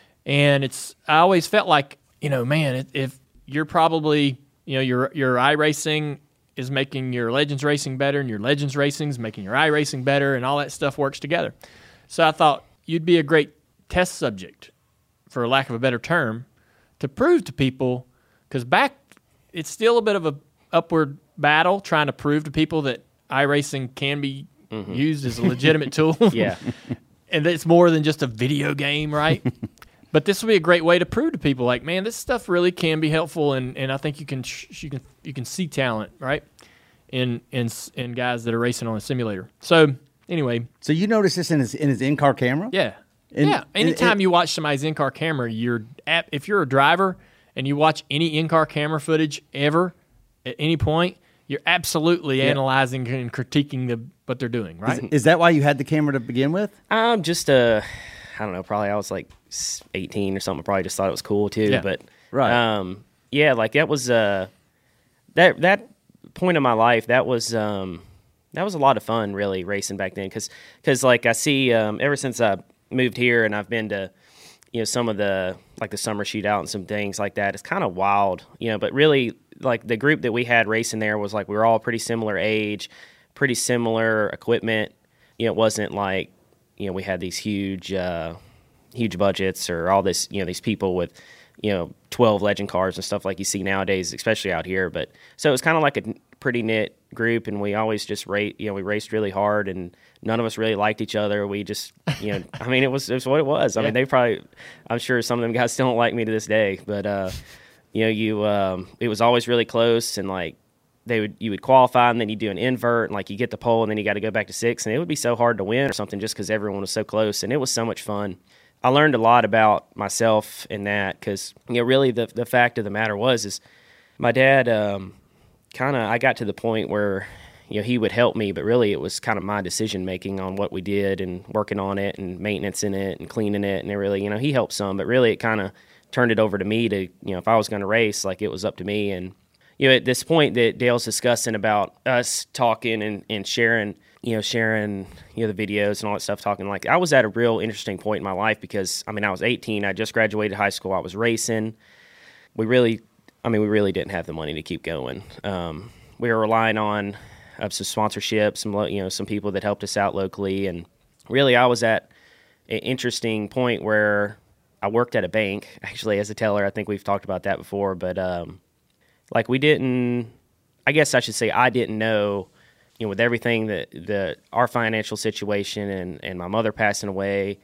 And it's. I always felt like, you know, man, if, if you're probably, you know, your your iRacing is making your Legends Racing better, and your Legends Racing is making your iRacing better, and all that stuff works together. So I thought you'd be a great test subject, for lack of a better term, to prove to people, because back, it's still a bit of a upward battle trying to prove to people that iRacing can be mm-hmm. used as a legitimate tool. Yeah. And that it's more than just a video game, right? But this would be a great way to prove to people, like, man, this stuff really can be helpful, and, and I think you can sh- you can you can see talent, right, in in in guys that are racing on a simulator. So anyway, So you notice this in his in his in-car camera? yeah, And- yeah. Anytime and- you watch somebody's in-car camera, you're at, if you're a driver and you watch any in-car camera footage ever at any point, you're absolutely analyzing and critiquing the what they're doing, right? Is, is that why you had the camera to begin with? I'm just uh, I don't know. Probably I was like eighteen or something. Probably just thought it was cool too. Yeah. But Right. um, yeah, like that was uh, that that point of my life. That was um, that was a lot of fun, really, racing back then. Because because like I see um, ever since I moved here and I've been to, you know, some of the like the summer shootout and some things like that. It's kind of wild, you know. But really, like the group that we had racing there was like we were all pretty similar age, pretty similar equipment. You know, it wasn't like, you know, we had these huge, uh, huge budgets or all this, you know, these people with, you know, twelve legend cars and stuff like you see nowadays, especially out here. But so it was kind of like a pretty knit group, and we always just rate, you know, we raced really hard, and none of us really liked each other. We just, you know, I mean, it was, it was what it was. I Yeah. mean, they probably, I'm sure some of them guys still don't like me to this day, but, uh, you know, you, um, it was always really close, and like, they would, you would qualify, and then you do an invert, and like you get the pole, and then you got to go back to six, and it would be so hard to win or something just because everyone was so close, and it was so much fun. I learned a lot about myself in that, because, you know, really the the fact of the matter was is my dad um, kind of, I got to the point where, you know, he would help me, but really it was kind of my decision making on what we did and working on it and maintenance in it and cleaning it, and it really, you know, he helped some, but really it kind of turned it over to me to, you know, if I was going to race, like it was up to me. And you know, at this point that Dale's discussing about us talking and, and sharing, you know, sharing, you know, the videos and all that stuff, talking, like I was at a real interesting point in my life because, I mean, I was eighteen. I just graduated high school. I was racing. We really, I mean, we really didn't have the money to keep going. Um, we were relying on uh, some sponsorships, some, lo- you know, some people that helped us out locally. And really, I was at an interesting point where I worked at a bank, actually, as a teller. I think we've talked about that before, but, um, like we didn't, I guess I should say I didn't know, you know, with everything that the our financial situation and, and my mother passing away,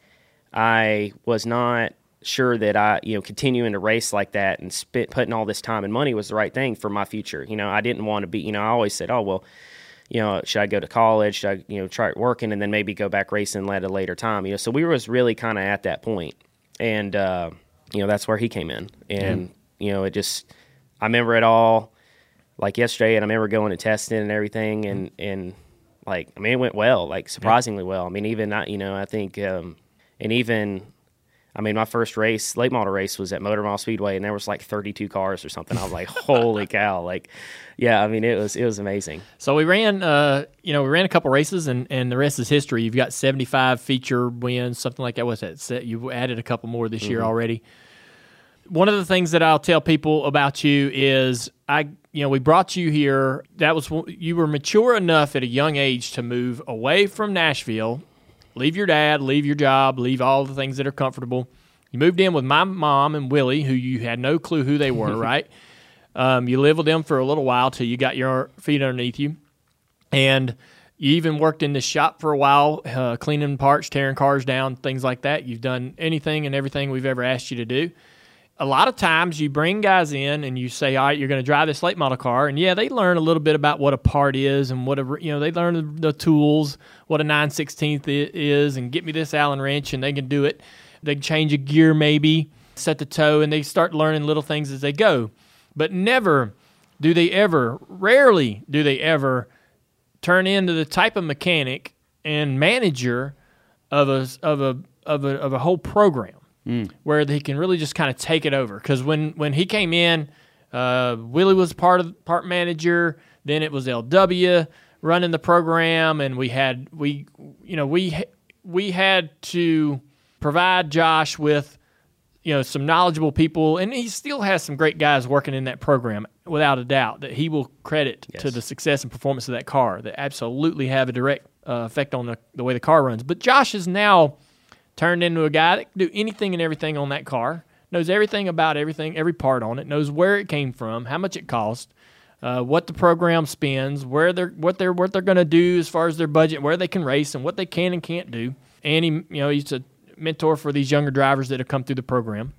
I was not sure that I, you know, continuing to race like that and spit, putting all this time and money was the right thing for my future. You know, I didn't want to be, you know, I always said, oh, well, you know, should I go to college? Should I, you know, try working and then maybe go back racing at a later time? You know, so we was really kind of at that point. And, uh, you know, that's where he came in. And, mm-hmm. you know, it just, I remember it all like yesterday, and I remember going to testing and everything, and, and like, I mean, it went well, like surprisingly well. I mean, even not, you know, I think, um, and even, I mean, my first race, late model race, was at Motor Mile Speedway, and there was like thirty-two cars or something. I was like, holy cow. Like, yeah, I mean, it was, it was amazing. So we ran, uh, you know, we ran a couple races, and, and the rest is history. You've got seventy-five feature wins, something like that. What's that? You added a couple more this mm-hmm. year already. one of the things that I'll tell people about you is I, you know, we brought you here. That was you were mature enough at a young age to move away from Nashville, leave your dad, leave your job, leave all the things that are comfortable. You moved in with my mom and Willie, who you had no clue who they were, right? Um, you lived with them for a little while till you got your feet underneath you. And you even worked in this shop for a while, uh, cleaning parts, tearing cars down, things like that. You've done anything and everything we've ever asked you to do. A lot of times you bring guys in and you say, all right, you're going to drive this late model car. And, yeah, they learn a little bit about what a part is and what a, you know, they learn the, the tools, what a nine sixteenths is, and get me this Allen wrench, and they can do it. They can change a gear maybe, set the toe, and they start learning little things as they go. But never do they ever, rarely do they ever turn into the type of mechanic and manager of a of a of a of a whole program mm. where they can really just kind of take it over. Because when, when he came in, uh, Willie was part of part manager. Then it was L W running the program, and we had we you know we we had to provide Josh with you know some knowledgeable people, and he still has some great guys working in that program, without a doubt, that he will credit yes. to the success and performance of that car that absolutely have a direct uh, effect on the, the way the car runs. But Josh is now turned into a guy that can do anything and everything on that car, knows everything about everything, every part on it, knows where it came from, how much it cost, uh, what the program spends, where they're what they're what they're going to do as far as their budget, where they can race, and what they can and can't do. And he, you know, he's a mentor for these younger drivers that have come through the program.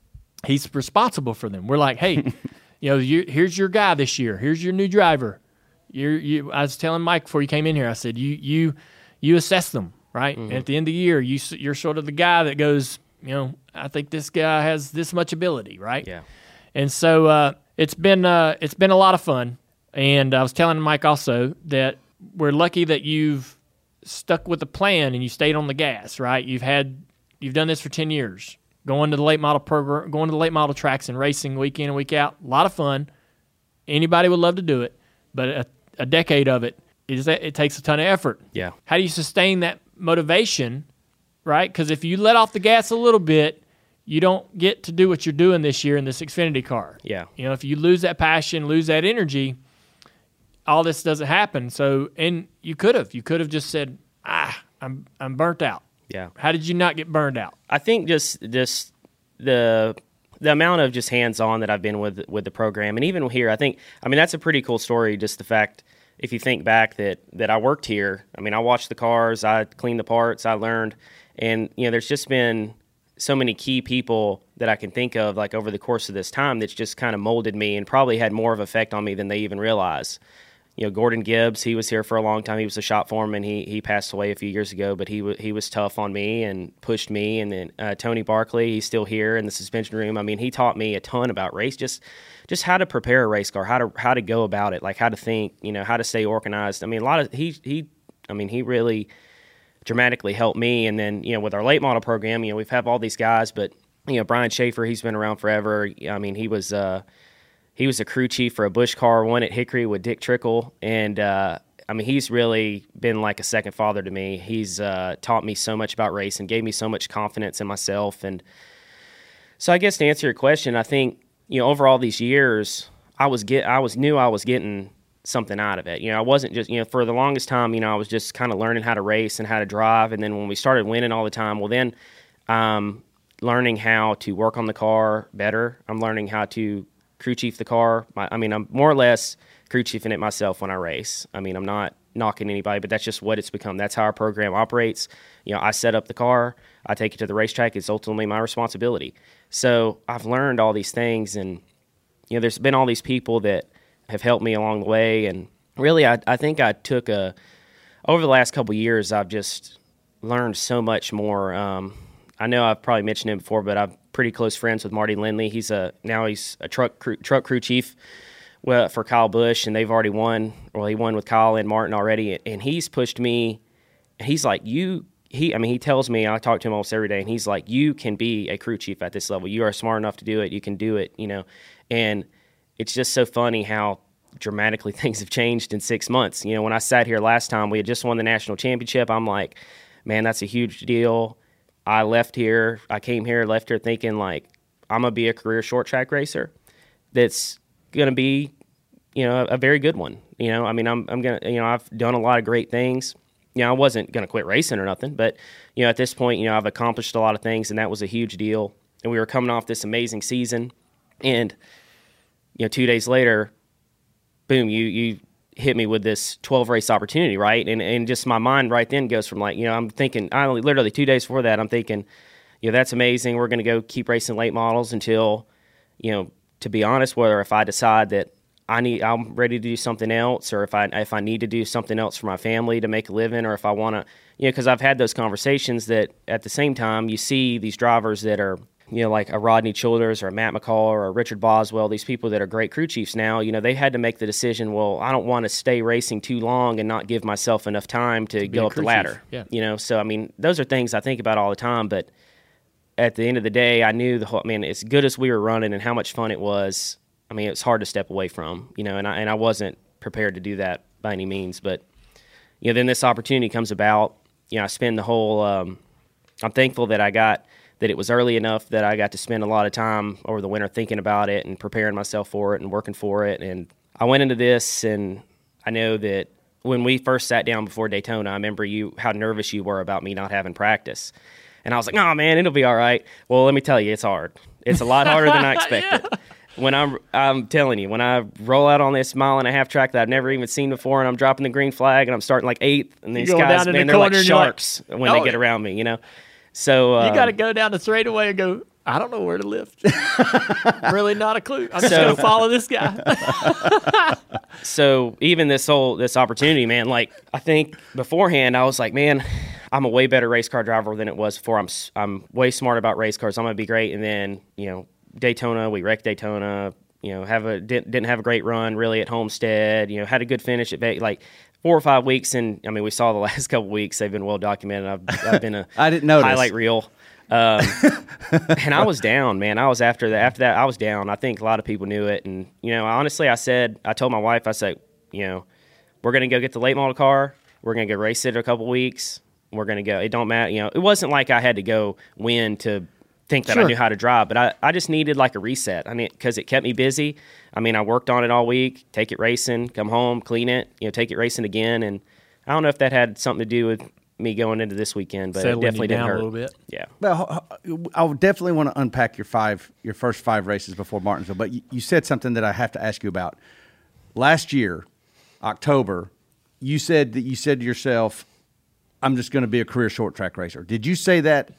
He's responsible for them. We're like, hey, you know, you, here's your guy this year. Here's your new driver. You're, you. I was telling Mike before you came in here. I said, you, you, you assess them, right? Mm-hmm. And at the end of the year, you, you're sort of the guy that goes, you know, I think this guy has this much ability, right? Yeah. And so uh, it's been, uh, it's been a lot of fun. And I was telling Mike also that we're lucky that you've stuck with the plan and you stayed on the gas, right? You've had, you've done this for ten years. Going to the late model program, going to the late model tracks and racing week in and week out, a lot of fun. Anybody would love to do it, but a, a decade of it is it takes a ton of effort. Yeah. How do you sustain that motivation, right? Because if you let off the gas a little bit, you don't get to do what you're doing this year in this Xfinity car. Yeah. You know, if you lose that passion, lose that energy, all this doesn't happen. So, and you could have, you could have just said, ah, I'm I'm burnt out. Yeah. How did you not get burned out? I think just just the the amount of just hands-on that I've been with with the program, and even here, I think, I mean, that's a pretty cool story, just the fact, if you think back, that, that I worked here. I mean, I watched the cars, I cleaned the parts, I learned, and, you know, there's just been so many key people that I can think of, like, over the course of this time that's just kind of molded me and probably had more of an effect on me than they even realize. You know, Gordon Gibbs, he was here for a long time. He was a shop foreman. He he passed away a few years ago, but he w- he was tough on me and pushed me. And then uh, Tony Barkley, he's still here in the suspension room. I mean, he taught me a ton about race, just just how to prepare a race car, how to how to go about it, like how to think, you know, how to stay organized. I mean, a lot of he he, I mean, he really dramatically helped me. And then, you know, with our late model program, you know, we've had all these guys, but you know, Brian Schaefer, he's been around forever. I mean, he was. Uh, He was a crew chief for a Busch car, one at Hickory with Dick Trickle, and uh, I mean, he's really been like a second father to me. He's uh, taught me so much about racing, gave me so much confidence in myself, and so I guess to answer your question, I think, you know, over all these years, I was get I was knew I was getting something out of it. You know, I wasn't just, you know, for the longest time, you know, I was just kind of learning how to race and how to drive, and then when we started winning all the time, well, then um, learning how to work on the car better. I'm learning how to crew chief the car. My, I mean, I'm more or less crew chiefing it myself when I race. I mean, I'm not knocking anybody, but that's just what it's become. That's how our program operates. You know, I set up the car, I take it to the racetrack. It's ultimately my responsibility. So I've learned all these things, and you know, there's been all these people that have helped me along the way. And really, I, I think I took a over the last couple of years, I've just learned so much more. Um, I know I've probably mentioned him before, but I'm pretty close friends with Marty Lindley. He's a now he's a truck crew, truck crew chief well, for Kyle Busch, and they've already won. Well, he won with Kyle and Martin already, and he's pushed me. He's like, you. He, I mean, he tells me, I talk to him almost every day, and he's like, you can be a crew chief at this level. You are smart enough to do it. You can do it, you know. And it's just so funny how dramatically things have changed in six months. You know, when I sat here last time, we had just won the national championship. I'm like, man, that's a huge deal. I left here, I came here, left here thinking like, I'm gonna be a career short track racer. That's gonna be, you know, a, a very good one. You know, I mean, I'm I'm gonna, you know, I've done a lot of great things. You know, I wasn't gonna quit racing or nothing, but you know, at this point, you know, I've accomplished a lot of things, and that was a huge deal. And we were coming off this amazing season, and you know, two days later, boom, you you hit me with this twelve race opportunity, right? And and just my mind right then goes from like, you know, I'm thinking, I only literally two days before that, I'm thinking, you know, that's amazing. We're gonna go keep racing late models until, you know, to be honest, whether if I decide that I need, I'm ready to do something else, or if I if I need to do something else for my family to make a living, or if I want to, you know, because I've had those conversations that at the same time you see these drivers that are, you know, like a Rodney Childers or a Matt McCall or a Richard Boswell, these people that are great crew chiefs now, you know, they had to make the decision, well, I don't want to stay racing too long and not give myself enough time to, to go up the ladder. Chief. Yeah. You know, so I mean, those are things I think about all the time, but at the end of the day, I knew the whole, I mean, as good as we were running and how much fun it was, I mean, it was hard to step away from, you know, and I, and I wasn't prepared to do that by any means. But, you know, then this opportunity comes about. You know, I spend the whole, um, I'm thankful that I got, that it was early enough that I got to spend a lot of time over the winter thinking about it and preparing myself for it and working for it. And I went into this, and I know that when we first sat down before Daytona, I remember you, how nervous you were about me not having practice. And I was like, oh, man, it'll be all right. Well, let me tell you, it's hard. It's a lot harder than I expected. Yeah. When I'm, I'm telling you, when I roll out on this mile and a half track that I've never even seen before, and I'm dropping the green flag, and I'm starting like eighth, and these guys, man, the they're like sharks like, when oh, they get around me, you know. So um, you got to go down the straightaway and go, I don't know where to lift. Really not a clue. I'm just so, going to follow this guy. So even this whole this opportunity, man, like I think beforehand I was like, man, I'm a way better race car driver than it was before. I'm I'm way smart about race cars. I'm going to be great. And then, you know, Daytona, we wrecked Daytona, you know, have a didn't, didn't have a great run really at Homestead, you know, had a good finish at Vegas, like four or five weeks. And I mean, we saw the last couple of weeks, they've been well documented. I've, I've been a I didn't notice. highlight reel. Um, and I was down, man. I was after that, after that, I was down. I think a lot of people knew it. And, you know, honestly, I said, I told my wife, I said, you know, we're going to go get the late model car. We're going to go race it in a couple weeks. We're going to go, it don't matter. You know, it wasn't like I had to go win to think that sure. I knew how to drive, but I, I just needed like a reset. I mean, because it kept me busy. I mean, I worked on it all week, take it racing, come home, clean it, you know, take it racing again. And I don't know if that had something to do with me going into this weekend, but Settling it definitely didn't hurt. A little bit. Yeah. Well, I would definitely want to unpack your five, your first five races before Martinsville. But you, you said something that I have to ask you about. Last year, October, you said that you said to yourself, "I'm just going to be a career short track racer." Did you say that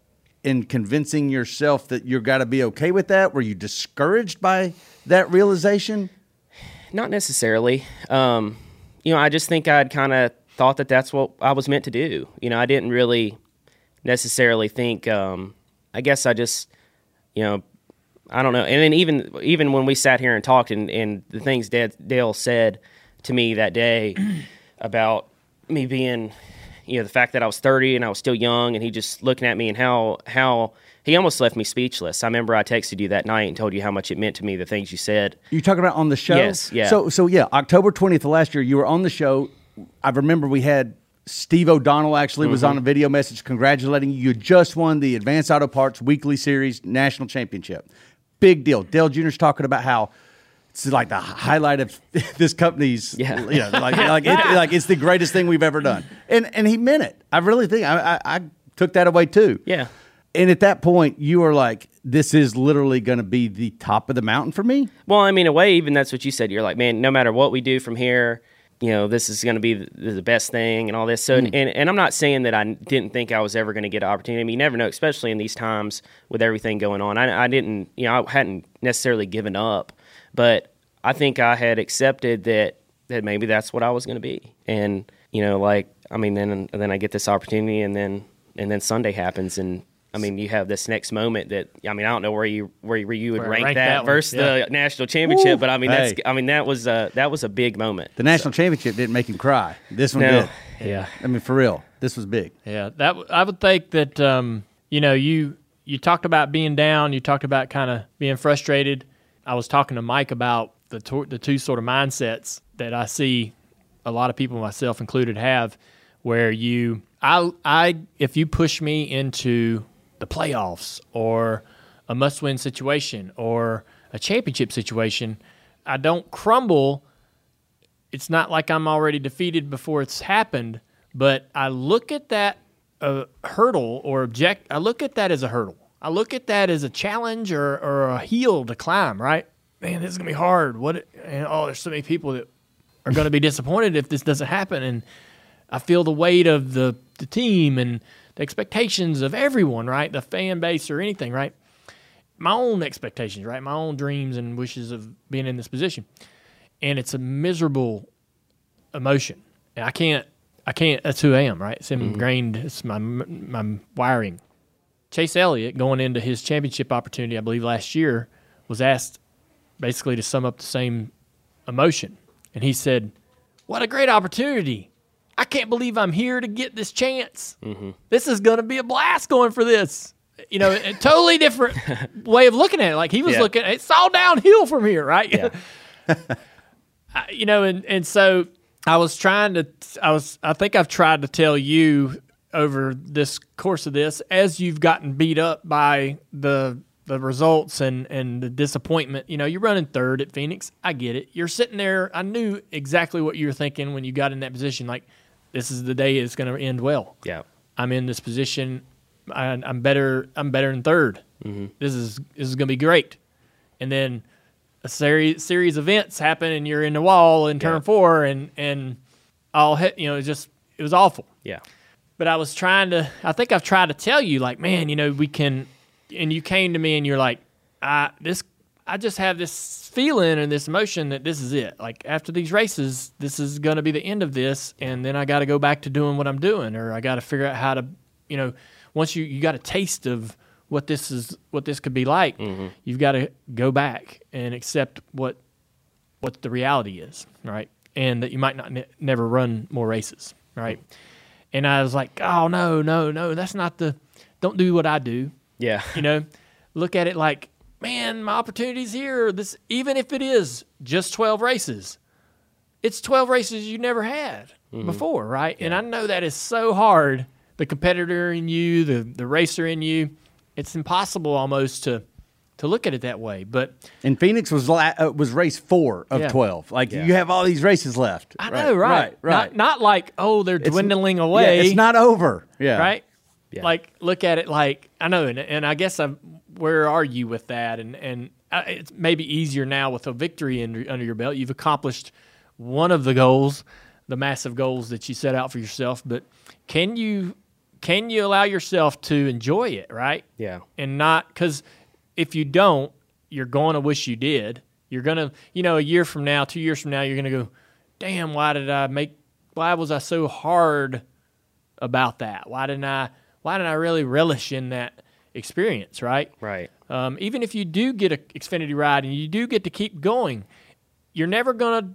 in convincing yourself that you've got to be okay with that? Were you discouraged by that realization? Not necessarily. Um, you know, I just think I'd kind of thought that that's what I was meant to do. You know, I didn't really necessarily think, um, I guess I just, you know, I don't know. And then even even when we sat here and talked and, and the things Dad, Dale said to me that day about me being, you know, the fact that I was thirty and I was still young, and he just looking at me and how, how he almost left me speechless. I remember I texted you that night and told you how much it meant to me, the things you said. You talking about on the show? Yes, yeah. So, so yeah, October twentieth of last year, you were on the show. I remember we had Steve O'Donnell actually mm-hmm. was on a video message congratulating you. You just won the Advanced Auto Parts Weekly Series National Championship. Big deal. Dale Junior's talking about how it's like the highlight of this company's, yeah. you know, like like, it, like it's the greatest thing we've ever done. And and he meant it. I really think I, I, I took that away too. Yeah. And at that point, you were like, this is literally going to be the top of the mountain for me? Well, I mean, in a way, even that's what you said. You're like, man, no matter what we do from here, you know, this is going to be the, the best thing and all this. So, mm. and, and I'm not saying that I didn't think I was ever going to get an opportunity. I mean, you never know, especially in these times with everything going on. I, I didn't, you know, I hadn't necessarily given up, but I think I had accepted that, that maybe that's what I was going to be. And, you know, like, I mean, then, and then I get this opportunity, and then, and then Sunday happens, and I mean, you have this next moment that, I mean, I don't know where you where you, where you would rank, rank that, that versus yeah. the national championship, Ooh, but I mean, hey. that's I mean that was a, that was a big moment. The national so. championship didn't make him cry. This one no. did. Yeah, I mean, for real, this was big. Yeah, that I would think that um, you know you you talked about being down, you talked about kind of being frustrated. I was talking to Mike about the to, the two sort of mindsets that I see a lot of people, myself included, have, where you I I if you push me into the playoffs or a must-win situation or a championship situation, I don't crumble. It's not like I'm already defeated before it's happened, but I look at that uh, hurdle or object. I look at that as a hurdle. I look at that as a challenge or, or a hill to climb, right? Man, this is going to be hard. What? And, oh, there's so many people that are going to be disappointed if this doesn't happen. And I feel the weight of the, the team and the expectations of everyone, right? The fan base or anything, right? My own expectations, right? My own dreams and wishes of being in this position. And it's a miserable emotion. And I can't, I can't, that's who I am, right? It's ingrained, it's my, my wiring. Chase Elliott, going into his championship opportunity, I believe last year, was asked basically to sum up the same emotion. And he said, what a great opportunity. I can't believe I'm here to get this chance. Mm-hmm. This is going to be a blast going for this. You know, a totally different way of looking at it. Like he was yeah. looking, it's all downhill from here, right? Yeah. I, you know, and, and so I was trying to, I was, I think I've tried to tell you over this course of this, as you've gotten beat up by the the results and, and the disappointment, you know, you're running third at Phoenix. I get it. You're sitting there. I knew exactly what you were thinking when you got in that position. Like, this is the day it's going to end well. Yeah. I'm in this position. I, I'm better. I'm better than third. Mm-hmm. This is this is going to be great. And then a series series of events happen, and you're in the wall in turn yeah. four, and and all hit. You know, it just it was awful. Yeah. But I was trying to, I think I've tried to tell you, like, man, you know, we can, and you came to me and you're like, I, this, I just have this feeling and this emotion that this is it. Like, after these races, this is going to be the end of this, and then I got to go back to doing what I'm doing, or I got to figure out how to, you know, once you, you got a taste of what this is, what this could be like, mm-hmm. you've got to go back and accept what, what the reality is, right? And that you might not ne- never run more races, right? Mm-hmm. And I was like, oh, no, no, no, that's not the – don't do what I do. Yeah. You know, look at it like, man, my opportunity's here. This, even if it is just twelve races, it's twelve races you never had mm-hmm. before, right? Yeah. And I know that is so hard. The competitor in you, the, the racer in you, it's impossible almost to – to look at it that way. But and Phoenix was la- uh, was race four of yeah. twelve. Like yeah. you have all these races left. I know, right? Right. right. Not, not like, oh, they're it's, dwindling away. Yeah, it's not over. Yeah. Right? Yeah. Like, look at it like, I know, and, and I guess I'm, where are you with that? And and it's maybe easier now with a victory in, under your belt. You've accomplished one of the goals, the massive goals that you set out for yourself. But can you can you allow yourself to enjoy it, right? Yeah. And not, because if you don't, you're going to wish you did. You're going to, you know, a year from now, two years from now, you're going to go, damn, why did I make, why was I so hard about that? Why didn't I, why didn't I really relish in that experience, right? Right. Um, even if you do get an Xfinity ride and you do get to keep going, you're never going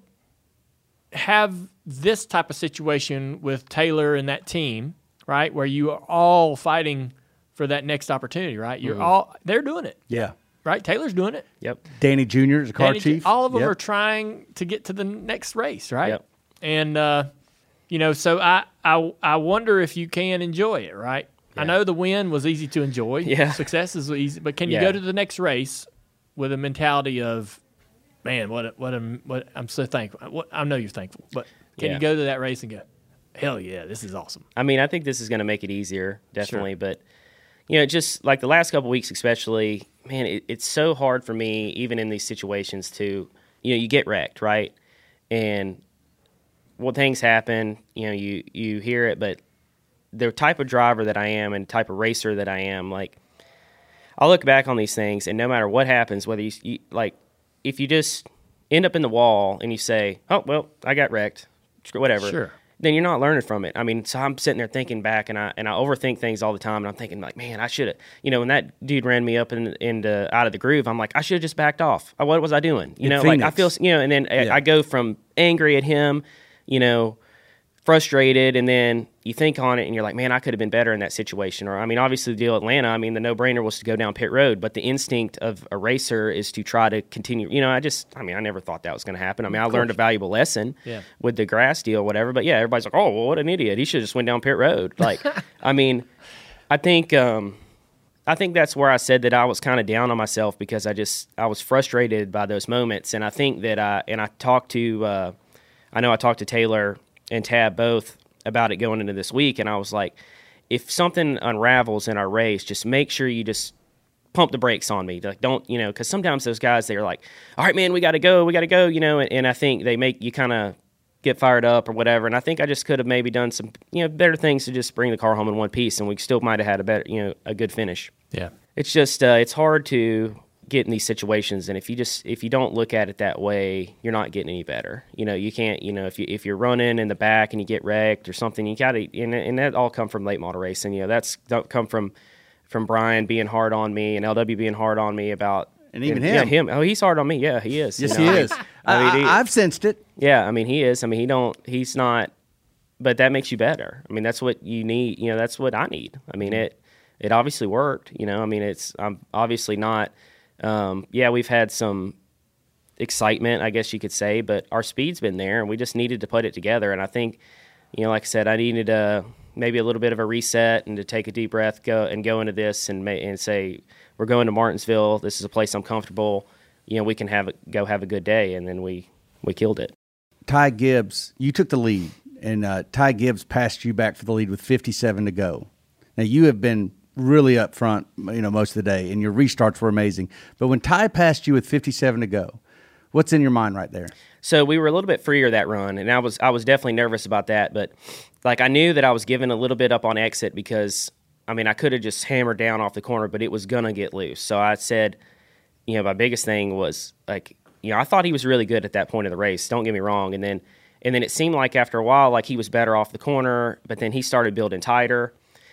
to have this type of situation with Taylor and that team, right, where you are all fighting for that next opportunity, right? You're mm. all they're doing it. Yeah. Right? Taylor's doing it. Yep. Danny Junior is a car Danny, chief. All of them yep. are trying to get to the next race, right? Yep. And uh, you know, so I, I I wonder if you can enjoy it, right? Yeah. I know the win was easy to enjoy. Yeah. Success is easy, but can you yeah. go to the next race with a mentality of, man, what a, what a, what I'm so thankful. What, I know you're thankful, but can yeah. you go to that race and go, hell yeah, this is awesome. I mean, I think this is going to make it easier, definitely, sure. but you know, just like the last couple of weeks especially, man, it, it's so hard for me, even in these situations, to, you know, you get wrecked, right? And well, things happen, you know, you, you hear it, but the type of driver that I am and type of racer that I am, like, I'll look back on these things, and no matter what happens, whether you, you like, if you just end up in the wall and you say, oh, well, I got wrecked, whatever. Sure. Then you're not learning from it. I mean, so I'm sitting there thinking back, and I and I overthink things all the time, and I'm thinking like, man, I should have, you know, when that dude ran me up in, in the, out of the groove, I'm like, I should have just backed off. What was I doing? You in know, Phoenix. like I feel, you know, and then yeah. I, I go from angry at him, you know, frustrated, and then you think on it, and you're like, man, I could have been better in that situation. Or I mean, obviously the deal at Atlanta, I mean, the no-brainer was to go down pit road, but the instinct of a racer is to try to continue. You know, I just, I mean, I never thought that was going to happen. I mean, I learned a valuable lesson yeah. with the grass deal, whatever. But yeah, everybody's like, oh, well, what an idiot. He should have just went down pit road. Like, I mean, I think, um, I think that's where I said that I was kind of down on myself because I just I was frustrated by those moments, and I think that I and I talked to uh, I know I talked to Taylor and Tab both about it going into this week, and I was like, if something unravels in our race, just make sure you just pump the brakes on me. Like, don't, you know, because sometimes those guys, they're like, all right, man, we got to go, we got to go, you know, and, and I think they make you kind of get fired up or whatever. And I think I just could have maybe done some, you know, better things to just bring the car home in one piece, and we still might have had a better, you know, a good finish. Yeah. It's just, uh, it's hard to get in these situations, and if you just, if you don't look at it that way, you're not getting any better. You know, you can't, you know, if you, if you're running in the back and you get wrecked or something, you got to, and, and that all come from late model racing. You know, that's that come from, from Brian being hard on me and L W being hard on me about, And even and, him. Yeah, him. Oh, he's hard on me. Yeah, he is. Yes, you know? he is. I mean, I, he- I, I've sensed it. Yeah, I mean, he is. I mean, he don't. He's not. But that makes you better. I mean, that's what you need. You know, that's what I need. I mean, it. It obviously worked. You know, I mean, it's. I'm obviously not. Um, yeah, we've had some excitement, I guess you could say, but our speed's been there, and we just needed to put it together. And I think, you know, like I said, I needed a maybe a little bit of a reset and to take a deep breath, go and go into this and ma- and say, we're going to Martinsville. This is a place I'm comfortable. You know, we can have a, go have a good day, and then we we killed it. Ty Gibbs, you took the lead, and uh, Ty Gibbs passed you back for the lead with fifty-seven to go. Now, you have been really up front, you know, most of the day, and your restarts were amazing. But when Ty passed you with fifty-seven to go, what's in your mind right there? So we were a little bit freer that run, and I was I was definitely nervous about that. But like I knew that I was giving a little bit up on exit because I mean I could have just hammered down off the corner, but it was gonna get loose. So I said, you know, my biggest thing was like, you know, I thought he was really good at that point of the race. Don't get me wrong. And then and then it seemed like after a while, like he was better off the corner, but then he started building tighter,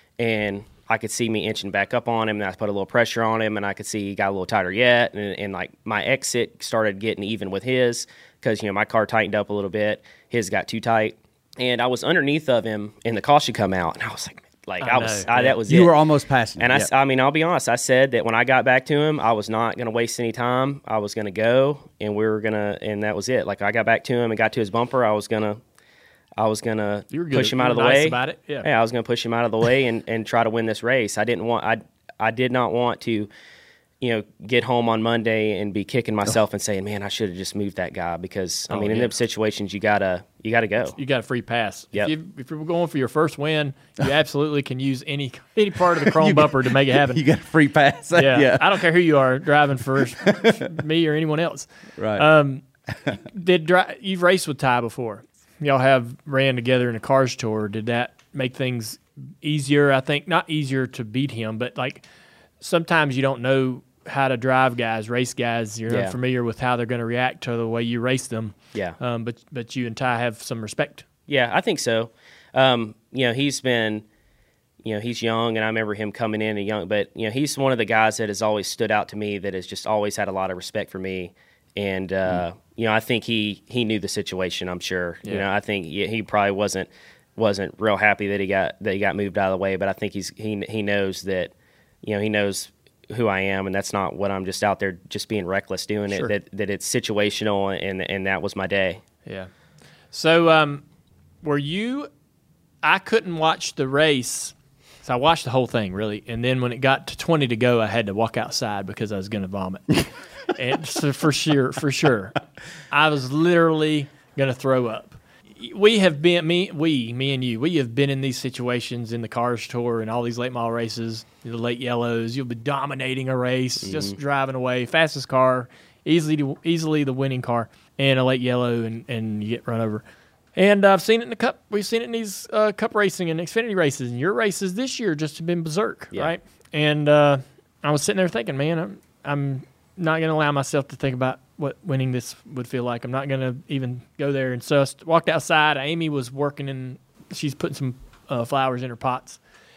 and I could see me inching back up on him, and I put a little pressure on him, and I could see he got a little tighter yet, and, and like my exit started getting even with his because, you know, my car tightened up a little bit. His got too tight, and I was underneath of him, and the caution come out, and I was like, like I, I was, know, I, yeah. that was You it. were almost passing. And I, Yep. s- I mean, I'll be honest. I said that when I got back to him, I was not going to waste any time. I was going to go, and we were going to, and that was it. Like I got back to him and got to his bumper. I was going to, I was going to You were good. push him You out were of the nice way. about it. Yeah. Yeah, I was going to push him out of the way and, and try to win this race. I didn't want, I, I did not want to, you know, get home on Monday and be kicking myself and saying, man, I should have just moved that guy because, I Oh, mean, in yeah. those situations, you got to, you got to go. You got a free pass. Yep. If, you, if you're going for your first win, you absolutely can use any any part of the chrome bumper to make it happen. You got a free pass. yeah. yeah. I don't care who you are driving first, me or anyone else. Right. Um, did dri- you've raced with Ty before? Y'all have ran together in a cars tour. Did that make things easier? I think not easier to beat him, but like sometimes you don't know how to drive guys, race guys. You're Yeah. unfamiliar with how they're going to react to the way you race them. Yeah. Um, but but you and Ty have some respect. Yeah, I think so. Um, you know, he's been, you know, he's young, and I remember him coming in and young, but, you know, he's one of the guys that has always stood out to me that has just always had a lot of respect for me. And, uh, mm. you know, I think he, he knew the situation, I'm sure. Yeah. You know, I think he, he probably wasn't wasn't real happy that he got that he got moved out of the way, but I think he's he he knows that, you know, he knows who I am, and that's not what I'm just out there just being reckless doing Sure. it, that that it's situational, and and that was my day. Yeah. So, um, were you? I couldn't watch the race, so I watched the whole thing really, and then when it got to twenty to go, I had to walk outside because I was going to vomit. And so for sure, for sure, I was literally going to throw up. We have been me, we, me and you. We have been in these situations in the cars tour and all these late model races, the late yellows. You'll be dominating a race, mm-hmm. just driving away, fastest car, easily, to, easily the winning car, and a late yellow, and, and you get run over. And I've seen it in the cup. We've seen it in these uh, cup racing and Xfinity races, and your races this year just have been berserk, Yeah. right? And uh, I was sitting there thinking, man, I'm, I'm not going to allow myself to think about what winning this would feel like. I'm not going to even go there. And so I walked outside. Amy was working in, she's putting some uh, flowers in her pots.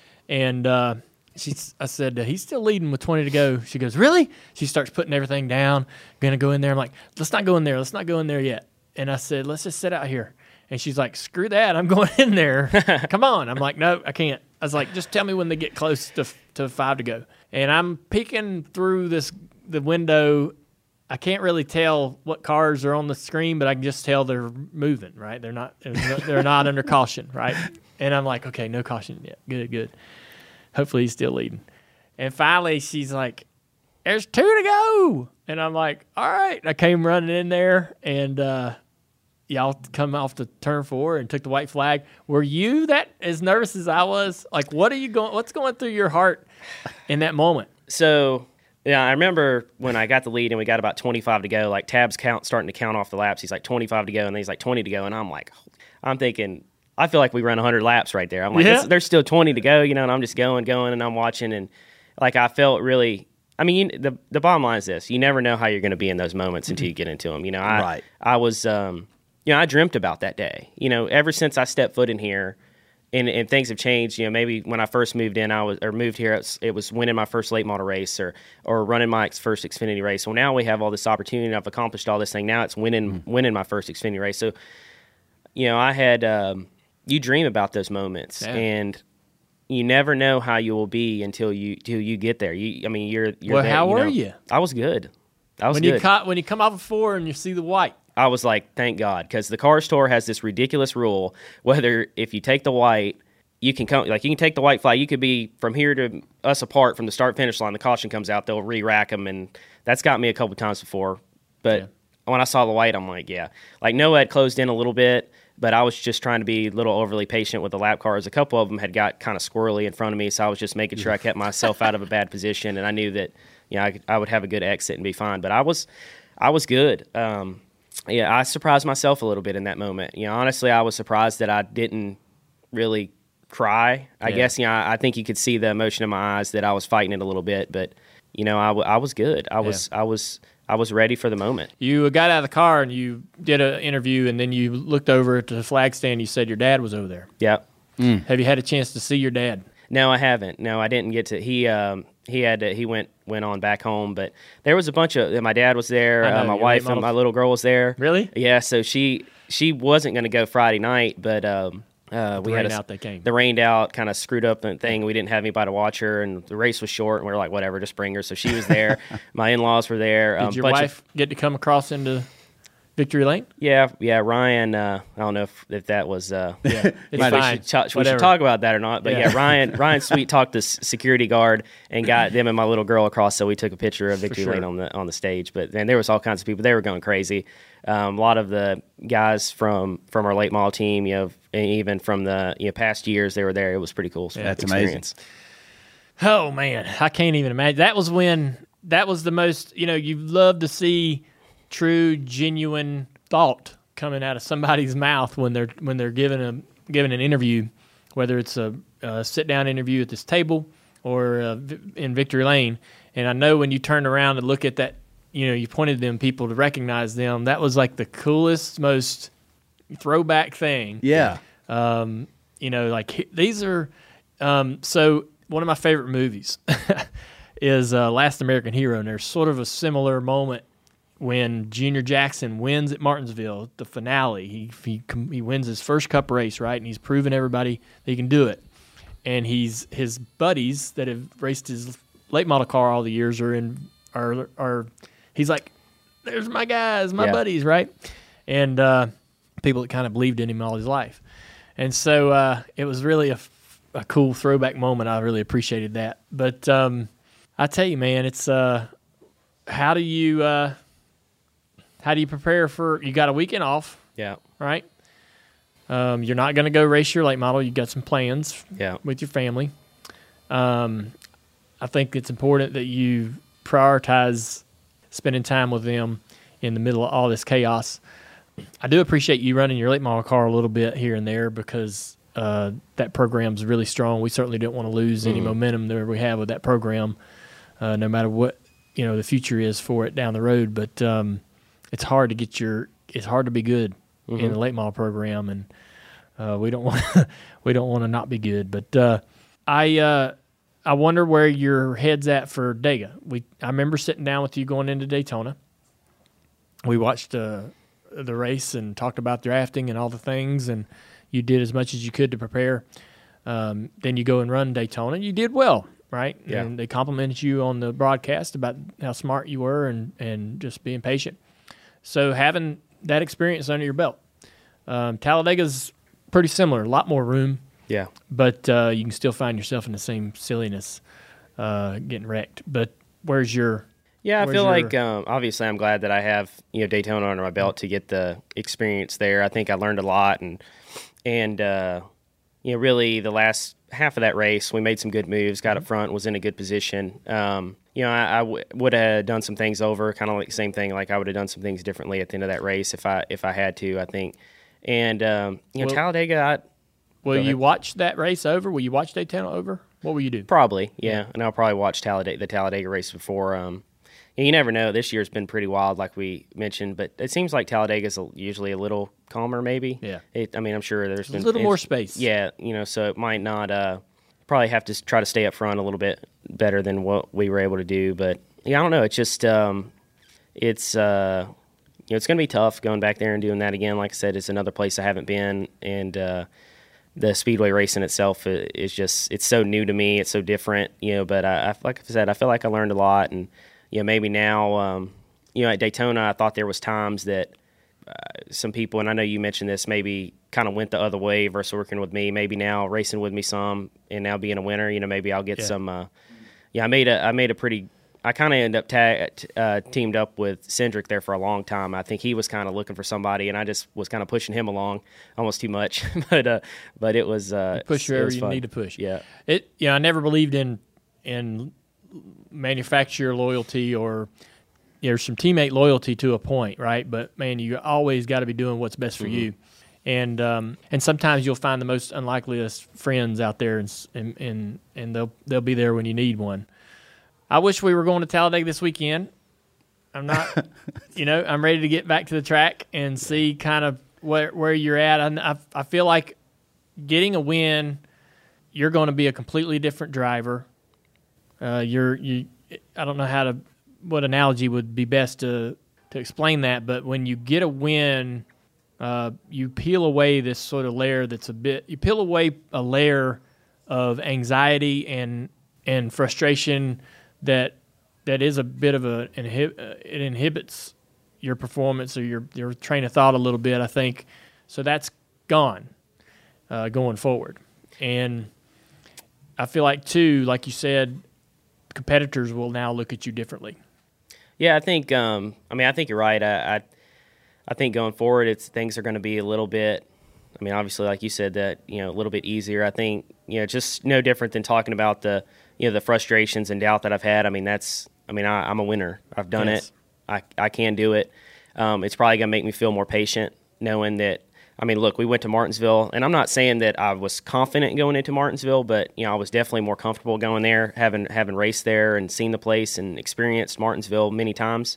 And uh, she's, I said, he's still leading with twenty to go. She goes, really? She starts putting everything down. Going to go in there. I'm like, let's not go in there. Let's not go in there yet. And I said, let's just sit out here. And she's like, screw that. I'm going in there. Come on. I'm like, no, I can't. I was like, just tell me when they get close to to five to go. And I'm peeking through this the window. I can't really tell what cars are on the screen, but I can just tell they're moving, right? They're not they're not under caution, right? And I'm like, okay, no caution yet. Good, good. Hopefully he's still leading. And finally, she's like, "There's two to go," and I'm like, "All right." I came running in there, and uh, y'all come off the turn four and took the white flag. Were you that as nervous as I was? Like, what are you going? What's going through your heart in that moment? So, yeah, I remember when I got the lead and we got about twenty-five to go, like Tab's count starting to count off the laps. He's like twenty-five to go, and then he's like twenty to go, and I'm like, I'm thinking, I feel like we ran one hundred laps right there. I'm like, Yeah. it's- there's still twenty to go, you know, and I'm just going, going, and I'm watching, and like I felt really. I mean, you, the the bottom line is this: you never know how you're going to be in those moments until you get into them. You know, I Right. I was, um, you know, I dreamt about that day. You know, ever since I stepped foot in here. And, and things have changed. You know, maybe when I first moved in, I was or moved here, it was, it was winning my first late model race or or running my first Xfinity race. Well, now we have all this opportunity. And I've accomplished all this thing. Now it's winning mm. winning my first Xfinity race. So, you know, I had um, you dream about those moments, yeah. and you never know how you will be until you until you get there. You, I mean, you're you're Well, there, how you were know. you? I was good. I was when good. you caught, when you come off a four and you see the white. I was like, thank God, because the car store has this ridiculous rule. Whether if you take the white. You can come like you can take the white flag. You could be from here to us apart from the start finish line. The caution comes out, they'll re-rack them, and that's got me a couple times before. But Yeah. when I saw the white, I'm like, yeah. Like Noah had closed in a little bit, but I was just trying to be a little overly patient with the lap cars. A couple of them had got kind of squirrely in front of me, so I was just making sure I kept myself out of a bad position, and I knew that you know I, I would have a good exit and be fine. But I was I was good. Um, yeah, I surprised myself a little bit in that moment. You know, honestly, I was surprised that I didn't really cry. I Yeah. guess, you know, I, I think you could see the emotion in my eyes that I was fighting it a little bit, but you know, I, w- I was good. I was, I was, I was ready for the moment. You got out of the car and you did an interview, and then you looked over at the flag stand. You said your dad was over there. Yep. Have you had a chance to see your dad? No, I haven't. No, I didn't get to. He, um, he had to, he went went on back home, but there was a bunch of. My dad was there. I know, Uh, my your wife late and model- my little girl was there. Really? Yeah. So she she wasn't going to go Friday night, but um, uh, we the had rain a, out they came. The rained out kind of screwed up the thing. We didn't have anybody to watch her, and the race was short, and we were like, whatever, just bring her. So she was there. My in laws were there. Did um, your bunch wife Of, get to come across into Victory Lane? yeah, yeah. Ryan. Uh, I don't know if, if that was. Uh, Yeah, it's Might- fine. We should, ta- we Whatever. should talk about that or not. But Yeah. yeah, Ryan Ryan Sweet talked to s- security guard and got them and my little girl across. So we took a picture of Victory sure. Lane on the on the stage. But then there was all kinds of people. They were going crazy. Um, a lot of the guys from from our late model team, you know, and even from the you know past years, they were there. It was pretty cool. Yeah, that's amazing. experience. Oh man, I can't even imagine. That was when that was the most. You know, you love to see true, genuine thought coming out of somebody's mouth when they're when they're giving a giving an interview, whether it's a, a sit down interview at this table or uh, in Victory Lane. And I know when you turned around and look at that, you know, you pointed to them people to recognize them. That was like the coolest, most throwback thing. Yeah. Um, you know, like he- these are. Um, so one of my favorite movies is uh, Last American Hero, and there's sort of a similar moment when Junior Jackson wins at Martinsville, the finale. He he com- he wins his first Cup race, right, and he's proven everybody that he can do it. And he's his buddies that have raced his late model car all the years are in are are. He's like, there's my guys, my Yeah. buddies, right? And uh, people that kind of believed in him all his life. And so uh, it was really a, a cool throwback moment. I really appreciated that. But um, I tell you, man, it's uh, how do you uh, how do you prepare for? You got a weekend off, Yeah, right? Um, you're not going to go race your late model. You got some plans yeah, with your family. Um, I think it's important that you prioritize spending time with them in the middle of all this chaos. I do appreciate you running your late model car a little bit here and there because uh, that program's really strong. We certainly don't want to lose any momentum that we have with that program, uh, no matter what you know the future is for it down the road. But um, it's hard to get your it's hard to be good in the late model program, and uh, we don't want we don't want to not be good. But uh, I uh, I wonder where your head's at for Dega. We I remember sitting down with you going into Daytona. We watched uh, the race and talked about drafting and all the things, and you did as much as you could to prepare. Um, then you go and run Daytona. You did well, right? Yeah. And they complimented you on the broadcast about how smart you were and, and just being patient. So having that experience under your belt, um, Talladega's pretty similar, a lot more room, yeah. but uh, you can still find yourself in the same silliness uh, getting wrecked. But where's your Yeah, I where's feel your- like um, obviously I'm glad that I have you know Daytona under my belt to get the experience there. I think I learned a lot, and and uh, you know really the last half of that race we made some good moves, got up front, was in a good position. Um, you know, I, I w- would have done some things over, kind of like the same thing. Like I would have done some things differently at the end of that race if I if I had to. I think, and um, you know Well- Talladega, I, Will Go you ahead. watch that race over? Will you watch Daytona over? What will you do? Probably, yeah. And I'll probably watch Talladega, the Talladega race before. Um, and you never know. This year's been pretty wild, like we mentioned, but it seems like Talladega's a- usually a little calmer, maybe. Yeah. It, I mean, I'm sure there's A been little more it's- space. Yeah, you know, so it might not. Uh, probably have to s- try to stay up front a little bit better than what we were able to do. But yeah, I don't know. It's just um, it's uh, you know, it's going to be tough going back there and doing that again. Like I said, it's another place I haven't been, and uh, the speedway racing itself i- is just it's so new to me. It's so different, you know. But I, I like I said, I feel like I learned a lot, and you know, maybe now, um, you know, at Daytona, I thought there was times that uh, some people, and I know you mentioned this, maybe kind of went the other way versus working with me. Maybe now racing with me some, and now being a winner, you know, maybe I'll get Yeah. some. Uh, yeah, I made a I made a pretty. I kind of ended up ta- t- uh, teamed up with Cindric there for a long time. I think he was kind of looking for somebody, and I just was kind of pushing him along almost too much. but uh, but it was uh, Push it wherever was you fun. need to push. Yeah, It. You know, I never believed in in manufacturer loyalty or there's some teammate loyalty to a point, right? But man, you always got to be doing what's best for Mm-hmm. you. And um, and sometimes you'll find the most unlikeliest friends out there, and s- and and, and they'll they'll be there when you need one. I wish we were going to Talladega this weekend. I'm not, you know, I'm ready to get back to the track and see kind of where where you're at. I, I, I feel like getting a win, you're going to be a completely different driver. Uh, you're you. I don't know how to what analogy would be best to to explain that, but when you get a win, uh, you peel away this sort of layer that's a bit. You peel away a layer of anxiety and and frustration that that is a bit of a inhib- uh, it inhibits your performance or your your train of thought a little bit, I think. So that's gone uh, going forward, and I feel like too, like you said, competitors will now look at you differently. yeah. I think. Um, I mean, I think you're right. I, I I think going forward, it's things are going to be a little bit. I mean, obviously, like you said, that you know, a little bit easier. I think you know, just no different than talking about the you know the frustrations and doubt that I've had. I mean, that's. I mean, I, I'm a winner. I've done Yes. it. I I can do it. Um, it's probably going to make me feel more patient, knowing that. I mean, look, we went to Martinsville, and I'm not saying that I was confident going into Martinsville, but you know, I was definitely more comfortable going there, having having raced there and seen the place and experienced Martinsville many times.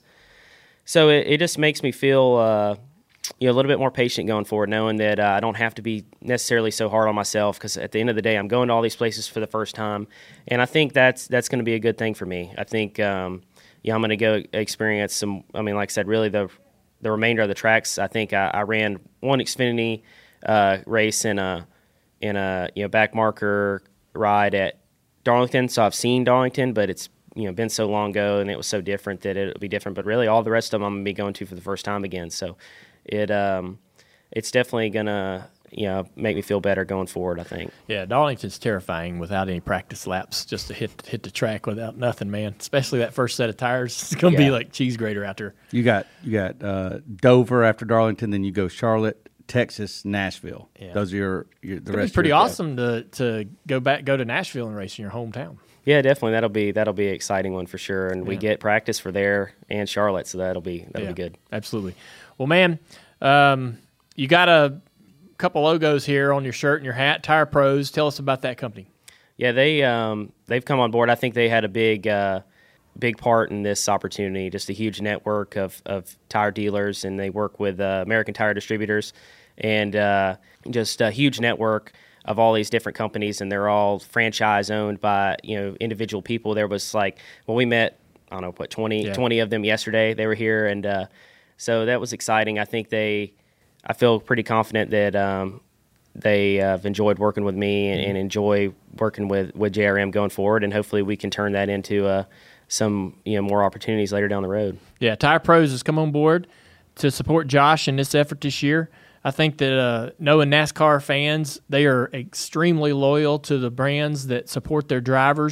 So it, it just makes me feel uh, you know a little bit more patient going forward, knowing that uh, I don't have to be necessarily so hard on myself, because at the end of the day, I'm going to all these places for the first time, and I think that's that's going to be a good thing for me. I think um, yeah, I'm going to go experience some. I mean, like I said, really the the remainder of the tracks. I think I, I ran one Xfinity uh, race in a in a you know back marker ride at Darlington, so I've seen Darlington, but it's you know been so long ago and it was so different that it'll be different. But really, all the rest of them I'm gonna be going to for the first time again. So it um, it's definitely gonna you know make me feel better going forward, I think. Yeah, Darlington's terrifying without any practice laps, just to hit hit the track without nothing, man. Especially that first set of tires. It's going to Yeah. be like cheese grater out there. You got you got uh, Dover after Darlington, then you go Charlotte, Texas, Nashville. Yeah. Those are your, your the It'd rest. be pretty of your- awesome to to go back go to Nashville and race in your hometown. Yeah, definitely. That'll be that'll be an exciting one for sure. And we Yeah. get practice for there and Charlotte, so that'll be that'll Yeah, be good. Absolutely. Well, man, um, you got a couple logos here on your shirt and your hat. Tire Pros. Tell us about that company. Yeah, they um, they've come on board. I think they had a big uh, big part in this opportunity. Just a huge network of, of tire dealers, and they work with uh, American Tire Distributors, and uh, just a huge network of all these different companies, and they're all franchise owned by you know individual people. There was like when we met, I don't know what twenty, Yeah. twenty of them yesterday. They were here, and uh, so that was exciting. I think they, I feel pretty confident that. Um, They uh, have enjoyed working with me and, and enjoy working with, with J R M going forward, and hopefully we can turn that into uh, some you know more opportunities later down the road. Yeah, Tire Pros has come on board to support Josh in this effort this year. I think that uh, knowing NASCAR fans, they are extremely loyal to the brands that support their drivers.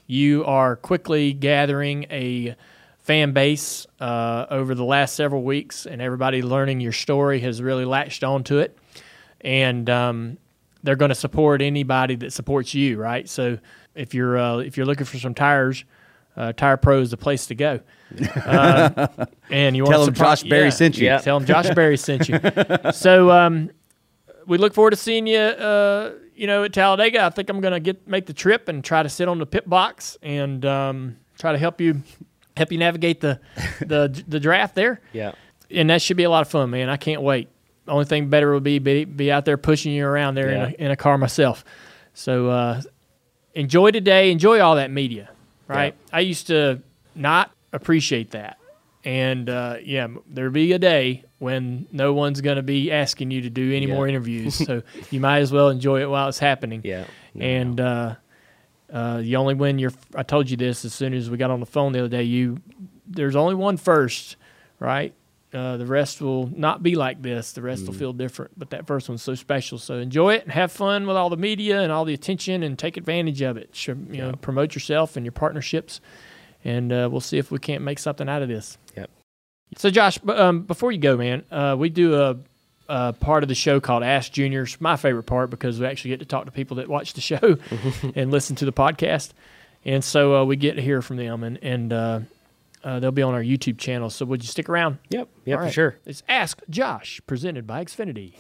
You are quickly gathering a fan base uh, over the last several weeks, and everybody learning your story has really latched on to it. And um, they're going to support anybody that supports you, right? So if you're uh, if you're looking for some tires, uh, Tire Pro is the place to go. Uh, and you Tell want them to support, Josh Berry yeah, sent you. Yeah. Tell them Josh Berry sent you. So um, we look forward to seeing you. Uh, you know, at Talladega. I think I'm going to get make the trip and try to sit on the pit box and um, try to help you help you navigate the the the draft there. Yeah, and that should be a lot of fun, man. I can't wait. Only thing better would be be, be out there pushing you around there yeah. in, a, in a car myself. So uh, enjoy today. Enjoy all that media, right? Yeah. I used to not appreciate that. And, uh, yeah, there'll be a day when no one's going to be asking you to do any yeah. more interviews. So you might as well enjoy it while it's happening. Yeah. No, and no. Uh, uh, you only win your – I told you this as soon as we got on the phone the other day. You There's only one first, right? Uh, the rest will not be like this. The rest mm. will feel different. But that first one's so special. So enjoy it and have fun with all the media and all the attention and take advantage of it. You know, yeah. Promote yourself and your partnerships. And uh, we'll see if we can't make something out of this. Yep. So, Josh, um, before you go, man, uh, we do a, a part of the show called Ask Juniors. My favorite part because we actually get to talk to people that watch the show and listen to the podcast. And so uh, we get to hear from them, and, and uh, uh, they'll be on our YouTube channel. So would you stick around? Yep, yep, right. for sure. It's Ask Josh, presented by Xfinity.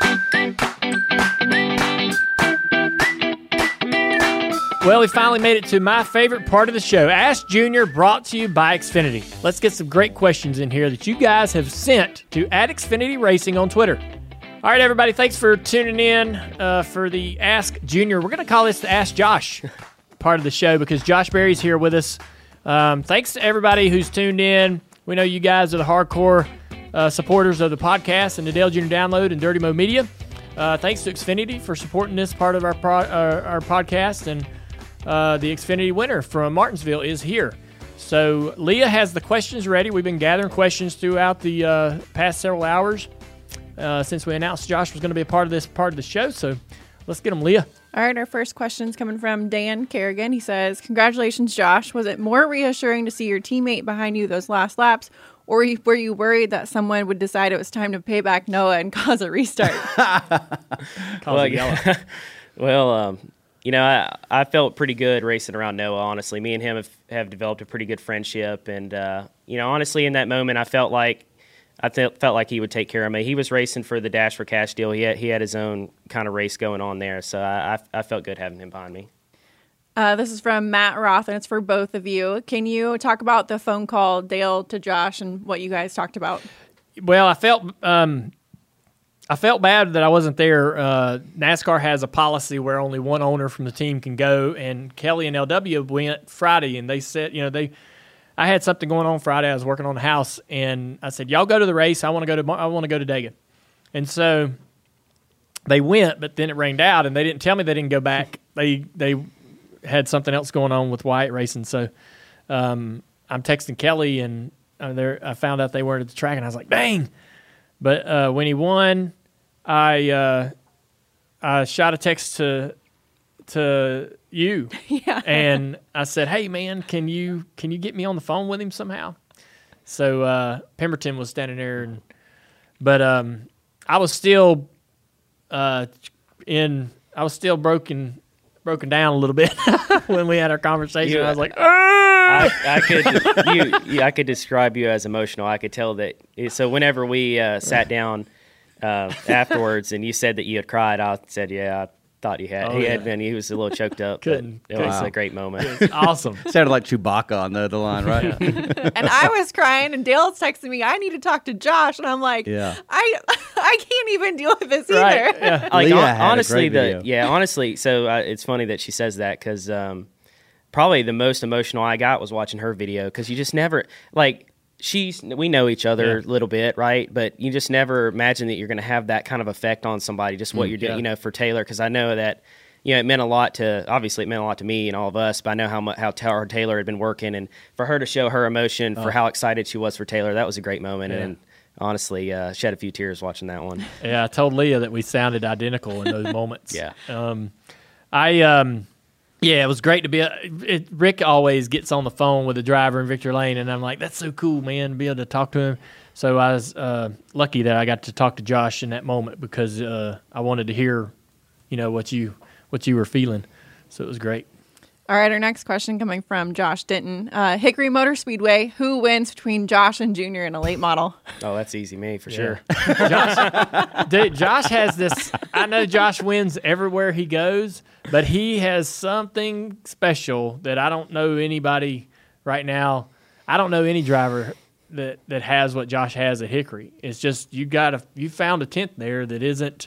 Well, we finally made it to my favorite part of the show, Ask Junior, brought to you by Xfinity. Let's get some great questions in here that you guys have sent to at Xfinity Racing on Twitter. All right, everybody, thanks for tuning in uh, for the Ask Junior. We're going to call this the Ask Josh part of the show because Josh Berry's here with us. Um, thanks to everybody who's tuned in. We know you guys are the hardcore uh, supporters of the podcast and the Dale Junior Download and Dirty Mo Media. Uh, thanks to Xfinity for supporting this part of our pro- our, our podcast, and Uh, the Xfinity winner from Martinsville is here. So Leah has the questions ready. We've been gathering questions throughout the uh, past several hours uh, since we announced Josh was going to be a part of this part of the show. So let's get them, Leah. All right, our first question is coming from Dan Kerrigan. He says, congratulations, Josh. Was it more reassuring to see your teammate behind you those last laps, or were you worried that someone would decide it was time to pay back Noah and cause a restart? well, yeah. well um, you know, I, I felt pretty good racing around Noah, honestly. Me and him have, have developed a pretty good friendship. And, uh, you know, honestly, in that moment, I felt like I th- felt like he would take care of me. He was racing for the Dash for Cash deal. He had, he had his own kind of race going on there. So I, I, I felt good having him behind me. Uh, this is from Matt Roth, and it's for both of you. Can you talk about the phone call, Dale to Josh, and what you guys talked about? Well, I felt... Um I felt bad that I wasn't there. Uh, NASCAR has a policy where only one owner from the team can go, and Kelly and L W went Friday, and they said, you know, they, I had something going on Friday. I was working on the house, and I said, y'all go to the race. I want to go to, I want to go to Dega. And so they went, but then it rained out, and they didn't tell me they didn't go back. They they had something else going on with Wyatt Racing. So um, I'm texting Kelly, and uh, there I found out they weren't at the track, and I was like, dang. But uh, when he won, I uh, I shot a text to to you, yeah. and I said, "Hey, man, can you can you get me on the phone with him somehow?" So uh, Pemberton was standing there, and but um, I was still uh, in. I was still broken broken down a little bit when we had our conversation. You, I was like, I, I could you, you, I could describe you as emotional. I could tell that. So whenever we uh, sat down. Uh, afterwards, and you said that you had cried. I said, "Yeah, I thought you had." Oh, he yeah. had been. He was a little choked up. Couldn't. It was wow. a great moment. Awesome. Sounded like Chewbacca on the other line, right? And I was crying, and Dale's texting me, "I need to talk to Josh," and I'm like, "Yeah, I, I can't even deal with this right. either." Yeah. Like Leah on, had honestly, a great the yeah, honestly. So uh, it's funny that she says that because um, probably the most emotional I got was watching her video because you just never like. She's we know each other Yeah. a little bit, right? But you just never imagine that you're going to have that kind of effect on somebody. Just what Mm, you're doing, yeah. you know, for Taylor, because I know that, you know, it meant a lot to. Obviously, it meant a lot to me and all of us. But I know how much how hard Taylor had been working, and for her to show her emotion for how excited she was for Taylor, that was a great moment. Yeah. And honestly, uh, shed a few tears watching that one. Yeah, I told Leah that we sounded identical in those moments. Yeah. Um, I um, Yeah, it was great to be. A, it, Rick always gets on the phone with the driver in Victory Lane, and I'm like, that's so cool, man, to be able to talk to him. So I was uh, lucky that I got to talk to Josh in that moment because uh, I wanted to hear, you know, what you what you were feeling. So it was great. All right, our next question coming from Josh Denton. Uh, Hickory Motor Speedway, who wins between Josh and Junior in a late model? Oh, that's easy, me, for sure. Josh, dude, Josh has this. I know Josh wins everywhere he goes, but he has something special that I don't know anybody right now. I don't know any driver that, that has what Josh has at Hickory. It's just you got a you found a tent there that isn't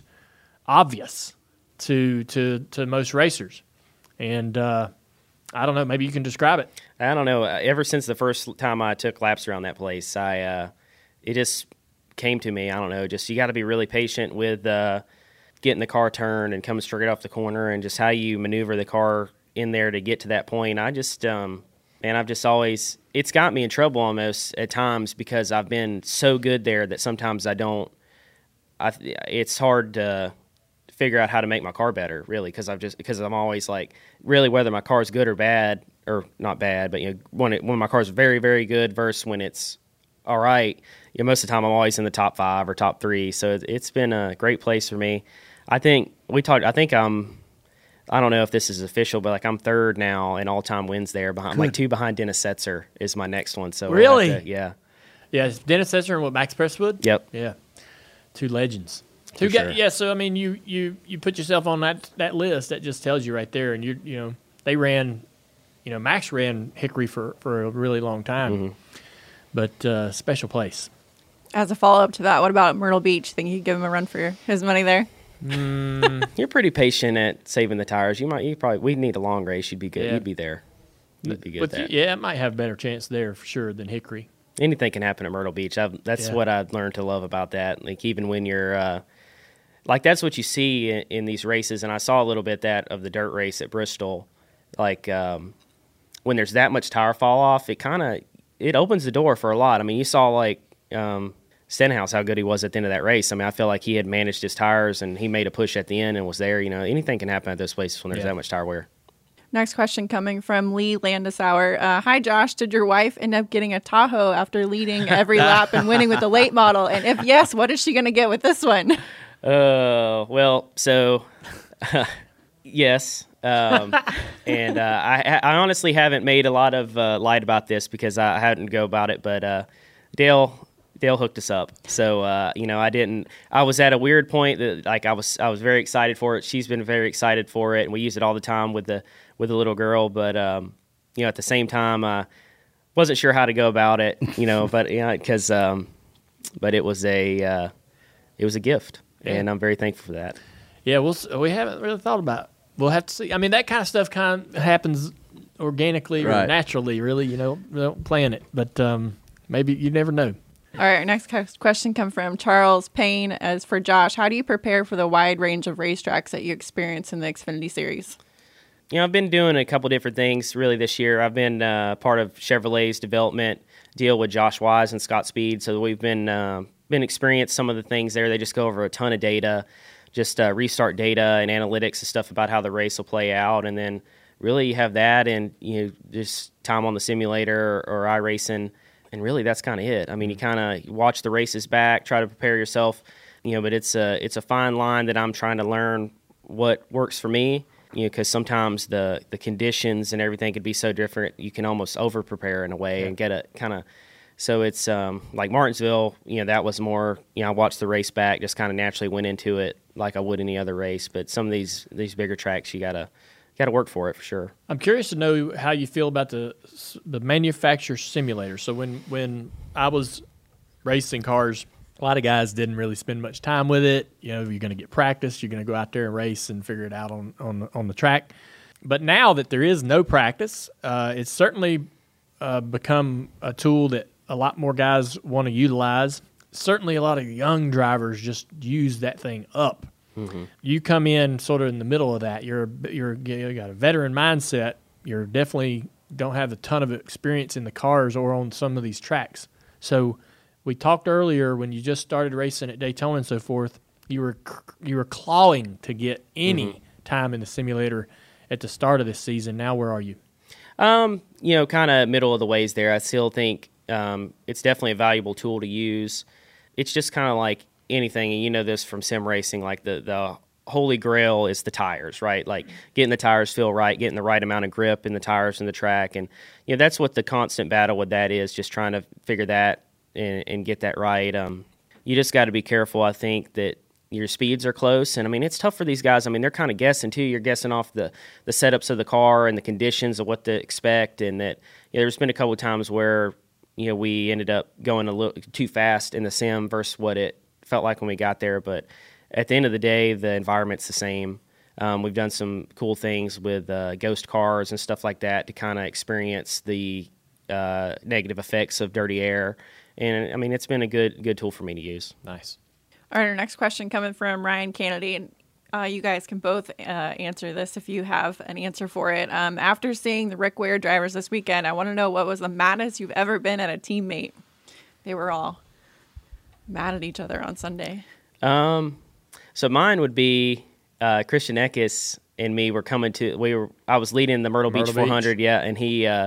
obvious to to to most racers, and uh, I don't know. Maybe you can describe it. I don't know. Ever since the first time I took laps around that place, I uh, it just came to me. I don't know. Just you got to be really patient with uh, getting the car turned and coming straight off the corner, and just how you maneuver the car in there to get to that point. I just, um, man, I've just always. It's got me in trouble almost at times because I've been so good there that sometimes I don't. I it's hard to figure out how to make my car better, really, because I've just because I'm always like, really, whether my car is good or bad, or not bad, but you know, when it, when my car is very, very good versus when it's all right, you know, most of the time I'm always in the top five or top three. So it, it's been a great place for me. I think we talked. I think I'm. I don't know if this is official, but like I'm third now in all time wins there. Behind, I'm like two behind Dennis Setzer is my next one. So really, we'll to, yeah, yeah. It's Dennis Setzer and what Max Presswood. Yep. Yeah, two legends. Two For guys, sure. yeah. So I mean, you, you, you put yourself on that, that list. That just tells you right there. And you you know they ran, you know Max ran Hickory for, for a really long time, Mm-hmm. but uh, special place. As a follow up to that, what about Myrtle Beach? Think you could give him a run for his money there? You're pretty patient at saving the tires. You might. You probably. We need a long race. You'd be good. Yeah. You'd be there. You'd be good But at that. yeah, it might have a better chance there for sure than Hickory. Anything can happen at Myrtle Beach. I've, that's Yeah. what I've learned to love about that. Like even when you're, uh, like that's what you see in, in these races. And I saw a little bit that of the dirt race at Bristol. Like um, when there's that much tire fall off, it kind of it opens the door for a lot. I mean, you saw like um, Stenhouse how good he was at the end of that race. I mean, I feel like he had managed his tires and he made a push at the end and was there. You know, anything can happen at those places when there's Yeah. that much tire wear. Next question coming from Lee Landisauer. Uh, Hi, Josh. Did your wife end up getting a Tahoe after leading every lap and winning with the late model? And if yes, what is she going to get with this one? Uh, well, so yes, um, and uh, I, I honestly haven't made a lot of uh, light about this because I hadn't go about it, but uh, Dale Dale hooked us up. So uh, you know, I didn't. I was at a weird point that like I was I was very excited for it. She's been very excited for it, and we use it all the time with the with the little girl. But um, you know, at the same time, I wasn't sure how to go about it. You know, but yeah, you know, because um, but it was a uh, it was a gift. And I'm very thankful for that. Yeah, we'll s- we haven't really thought about it. We'll have to see. I mean, that kind of stuff kind of happens organically or Right. naturally, really. You know, we don't plan it, but um, maybe you never know. All right, our next cu- question comes from Charles Payne. As for Josh, how do you prepare for the wide range of racetracks that you experience in the Xfinity Series? You know, I've been doing a couple different things really this year. I've been uh, part of Chevrolet's development deal with Josh Wise and Scott Speed, so we've been uh, been experienced some of the things there. They just go over a ton of data, just uh, restart data and analytics and stuff about how the race will play out, and then really you have that and you know just time on the simulator or, or iRacing, and really that's kind of it. I mean, you kind of watch the races back, try to prepare yourself, you know. But it's a it's a fine line that I'm trying to learn what works for me. You know, because sometimes the, the conditions and everything could be so different, you can almost over prepare in a way yeah. and get a kind of. So it's um, like Martinsville. You know, that was more. You know, I watched the race back, just kind of naturally went into it like I would any other race. But some of these these bigger tracks, you gotta gotta work for it for sure. I'm curious to know how you feel about the the manufacturer simulator. So when when I was racing cars, a lot of guys didn't really spend much time with it. You know, you're going to get practice. You're going to go out there and race and figure it out on, on, on the track. But now that there is no practice, uh, it's certainly uh, become a tool that a lot more guys want to utilize. Certainly a lot of young drivers just use that thing up. Mm-hmm. You come in sort of in the middle of that. You're, you're, you got a veteran mindset. You're definitely don't have a ton of experience in the cars or on some of these tracks. So we talked earlier when you just started racing at Daytona and so forth, you were you were clawing to get any mm-hmm. time in the simulator at the start of this season. Now, where are you? Um, you know, kind of middle of the ways there. I still think um, it's definitely a valuable tool to use. It's just kind of like anything, and you know this from sim racing, like the, the holy grail is the tires, right? Like getting the tires feel right, getting the right amount of grip in the tires and the track. And, you know, that's what the constant battle with that is, just trying to figure that and, and get that right. Um, you just got to be careful, I think, that your speeds are close. And, I mean, it's tough for these guys. I mean, they're kind of guessing, too. You're guessing off the, the setups of the car and the conditions of what to expect. And that, you know, there's been a couple of times where, you know, we ended up going a little too fast in the sim versus what it felt like when we got there. But at the end of the day, the environment's the same. Um, we've done some cool things with uh, ghost cars and stuff like that to kind of experience the uh, negative effects of dirty air. And, I mean, it's been a good good tool for me to use. Nice. All right, our next question coming from Ryan Kennedy. And uh, you guys can both uh, answer this if you have an answer for it. Um, after seeing the Rick Ware drivers this weekend, I want to know what was the maddest you've ever been at a teammate. They were all mad at each other on Sunday. Um, so mine would be uh, Christian Eckes and me were coming to. We were. I was leading the Myrtle, Myrtle Beach four hundred, Beach. yeah, and he uh,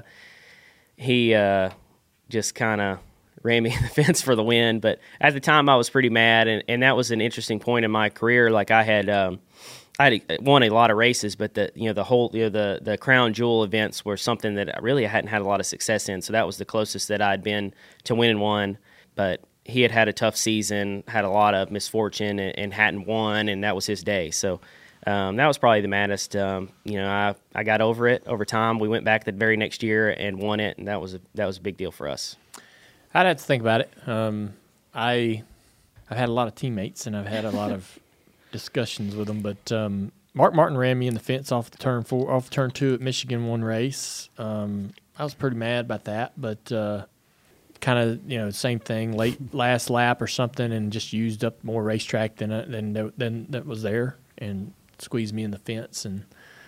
he uh, just kind of ran me in the fence for the win. But at the time, I was pretty mad, and, and that was an interesting point in my career. Like I had, um, I had won a lot of races, but the you know the whole you know the the crown jewel events were something that I really hadn't had a lot of success in. So that was the closest that I'd been to winning one. But he had had a tough season, had a lot of misfortune, and, and hadn't won, and that was his day. So um, that was probably the maddest. Um, you know, I, I got over it over time. We went back the very next year and won it, and that was a, that was a big deal for us. I'd have to think about it. Um, I, I've had a lot of teammates, and I've had a lot of discussions with them. But um, Mark Martin ran me in the fence off the turn four, off turn two at Michigan one race. Um, I was pretty mad about that, but uh, kind of you know same thing, late last lap or something, and just used up more racetrack than than than that was there, and squeezed me in the fence, and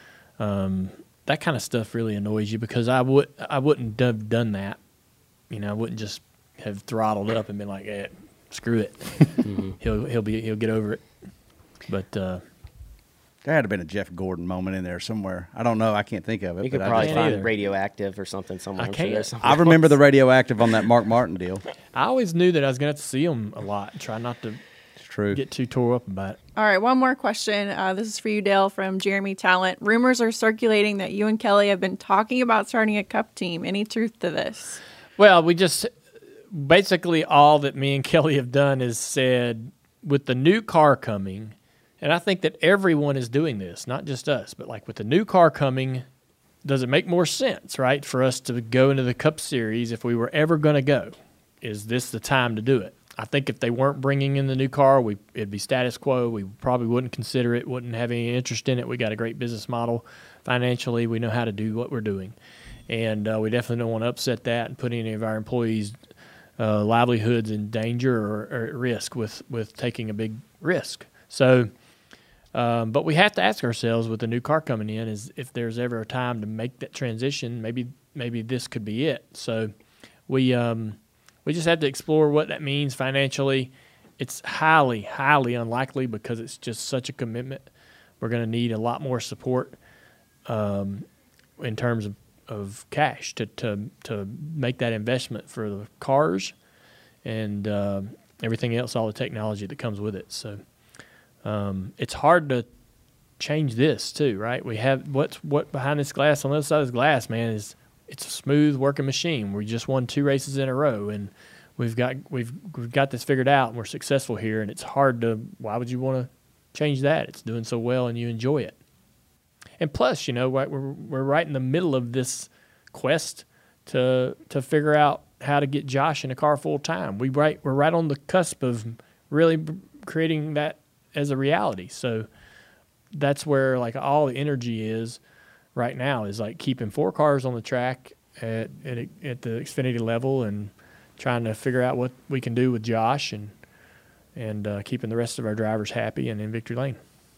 um, that kind of stuff really annoys you because I would I wouldn't have done that. You know, I wouldn't just have throttled up and been like, eh, screw it. Mm-hmm. He'll he'll be he'll get over it. But uh, there had to have been a Jeff Gordon moment in there somewhere. I don't know. I can't think of it. You could but probably can't find either. Radioactive or something somewhere. I I'm sure can't. there's something I remember else. the radioactive on that Mark Martin deal. I always knew that I was going to have to see him a lot and try not to It's true. get too tore up about it. All right, one more question. Uh, this is for you, Dale, from Jeremy Talent. Rumors are circulating that you and Kelly have been talking about starting a cup team. Any truth to this? Well, we just basically all that me and Kelly have done is said with the new car coming, and I think that everyone is doing this, not just us, but like with the new car coming, does it make more sense, right, for us to go into the Cup Series if we were ever going to go? Is this the time to do it? I think if they weren't bringing in the new car, we it'd be status quo. We probably wouldn't consider it, wouldn't have any interest in it. We got a great business model financially. We know how to do what we're doing. And uh, we definitely don't want to upset that and put any of our employees' uh, livelihoods in danger or, or at risk with, with taking a big risk. So, um, but we have to ask ourselves with the new car coming in is if there's ever a time to make that transition, maybe maybe this could be it. So we um, we just have to explore what that means financially. It's highly, highly unlikely because it's just such a commitment. We're going to need a lot more support um, in terms of of cash to, to to make that investment for the cars and uh, everything else, all the technology that comes with it. So um, it's hard to change this too, right? We have what's what behind this glass on the other side of this glass, man, is it's a smooth working machine. We just won two races in a row, and we've got we've we've got this figured out, and we're successful here. And it's hard to. Why would you want to change that? It's doing so well, and you enjoy it. And plus, you know, we're we're right in the middle of this quest to to figure out how to get Josh in a car full time. We right we're right on the cusp of really creating that as a reality. So that's where like all the energy is right now is like keeping four cars on the track at at, at the Xfinity level and trying to figure out what we can do with Josh and and uh, keeping the rest of our drivers happy and in victory lane.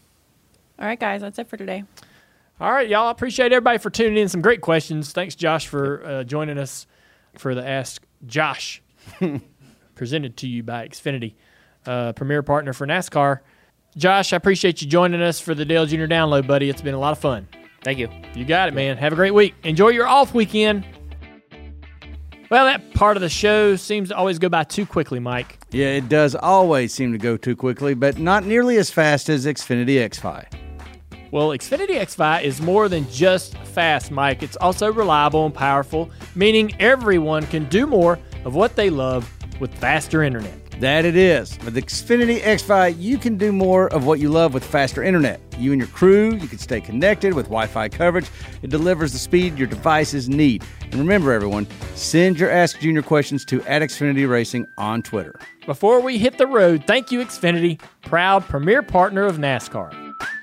All right, guys, that's it for today. All right, y'all. I appreciate everybody for tuning in. Some great questions. Thanks, Josh, for uh, joining us for the Ask Josh, presented to you by Xfinity, uh, premier partner for NASCAR. Josh, I appreciate you joining us for the Dale Junior Download, buddy. It's been a lot of fun. Thank you. You got it, man. Have a great week. Enjoy your off weekend. Well, that part of the show seems to always go by too quickly, Mike. Yeah, it does always seem to go too quickly, but not nearly as fast as Xfinity X Fi. Well, Xfinity X Fi is more than just fast, Mike. It's also reliable and powerful, meaning everyone can do more of what they love with faster internet. That it is. With Xfinity X Fi, you can do more of what you love with faster internet. You and your crew, you can stay connected with Wi-Fi coverage. It delivers the speed your devices need. And remember, everyone, send your Ask Junior questions to at Xfinity Racing on Twitter. Before we hit the road, thank you, Xfinity, proud premier partner of NASCAR.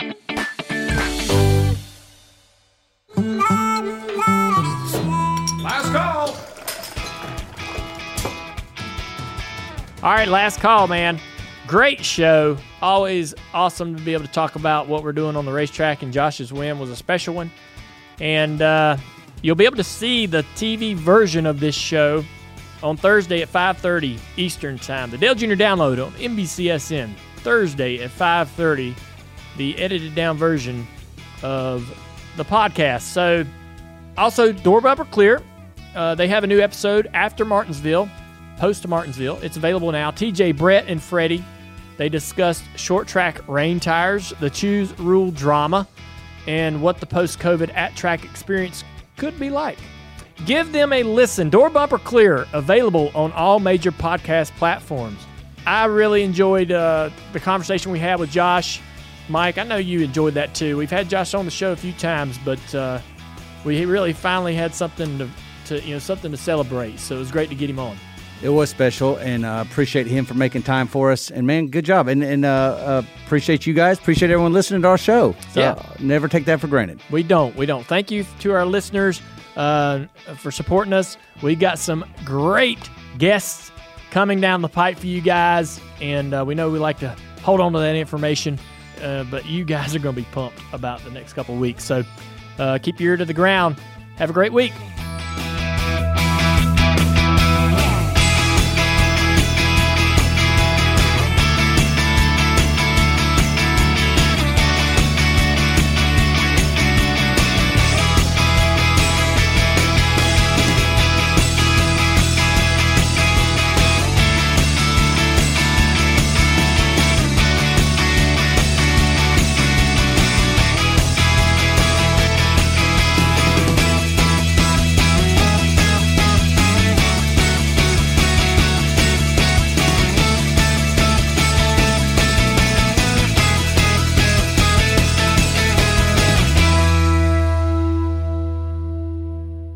Last call. All right, last call, man. Great show. Always awesome to be able to talk about what we're doing on the racetrack, and Josh's win was a special one. And uh, you'll be able to see the T V version of this show on Thursday at five thirty Eastern Time. The Dale Junior Download on N B C S N. Thursday at five thirty, the edited down version of the podcast. So, also, Door Bumper Clear. Uh, they have a new episode after Martinsville. Post to Martinsville. It's available now. T J, Brett, and Freddie. They discussed short track rain tires, the choose rule drama, and what the post-COVID at-track experience could be like. Give them a listen. Door Bumper Clear, available on all major podcast platforms. I really enjoyed uh, the conversation we had with Josh. Mike, I know you enjoyed that too. We've had Josh on the show a few times, but uh, we really finally had something to, to, you know, something to celebrate. So it was great to get him on. It was special, and uh, appreciate him for making time for us. And, man, good job. And, and uh, uh, appreciate you guys. Appreciate everyone listening to our show. So, Yeah. uh, never take that for granted. We don't. We don't. Thank you to our listeners uh, for supporting us. We got some great guests coming down the pipe for you guys, and uh, we know we like to hold on to that information, uh, but you guys are going to be pumped about the next couple of weeks. So uh, keep your ear to the ground. Have a great week.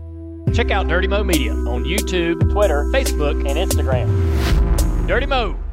Check out Dirty Mo Media on YouTube, Twitter, Facebook, and Instagram. Dirty Mo.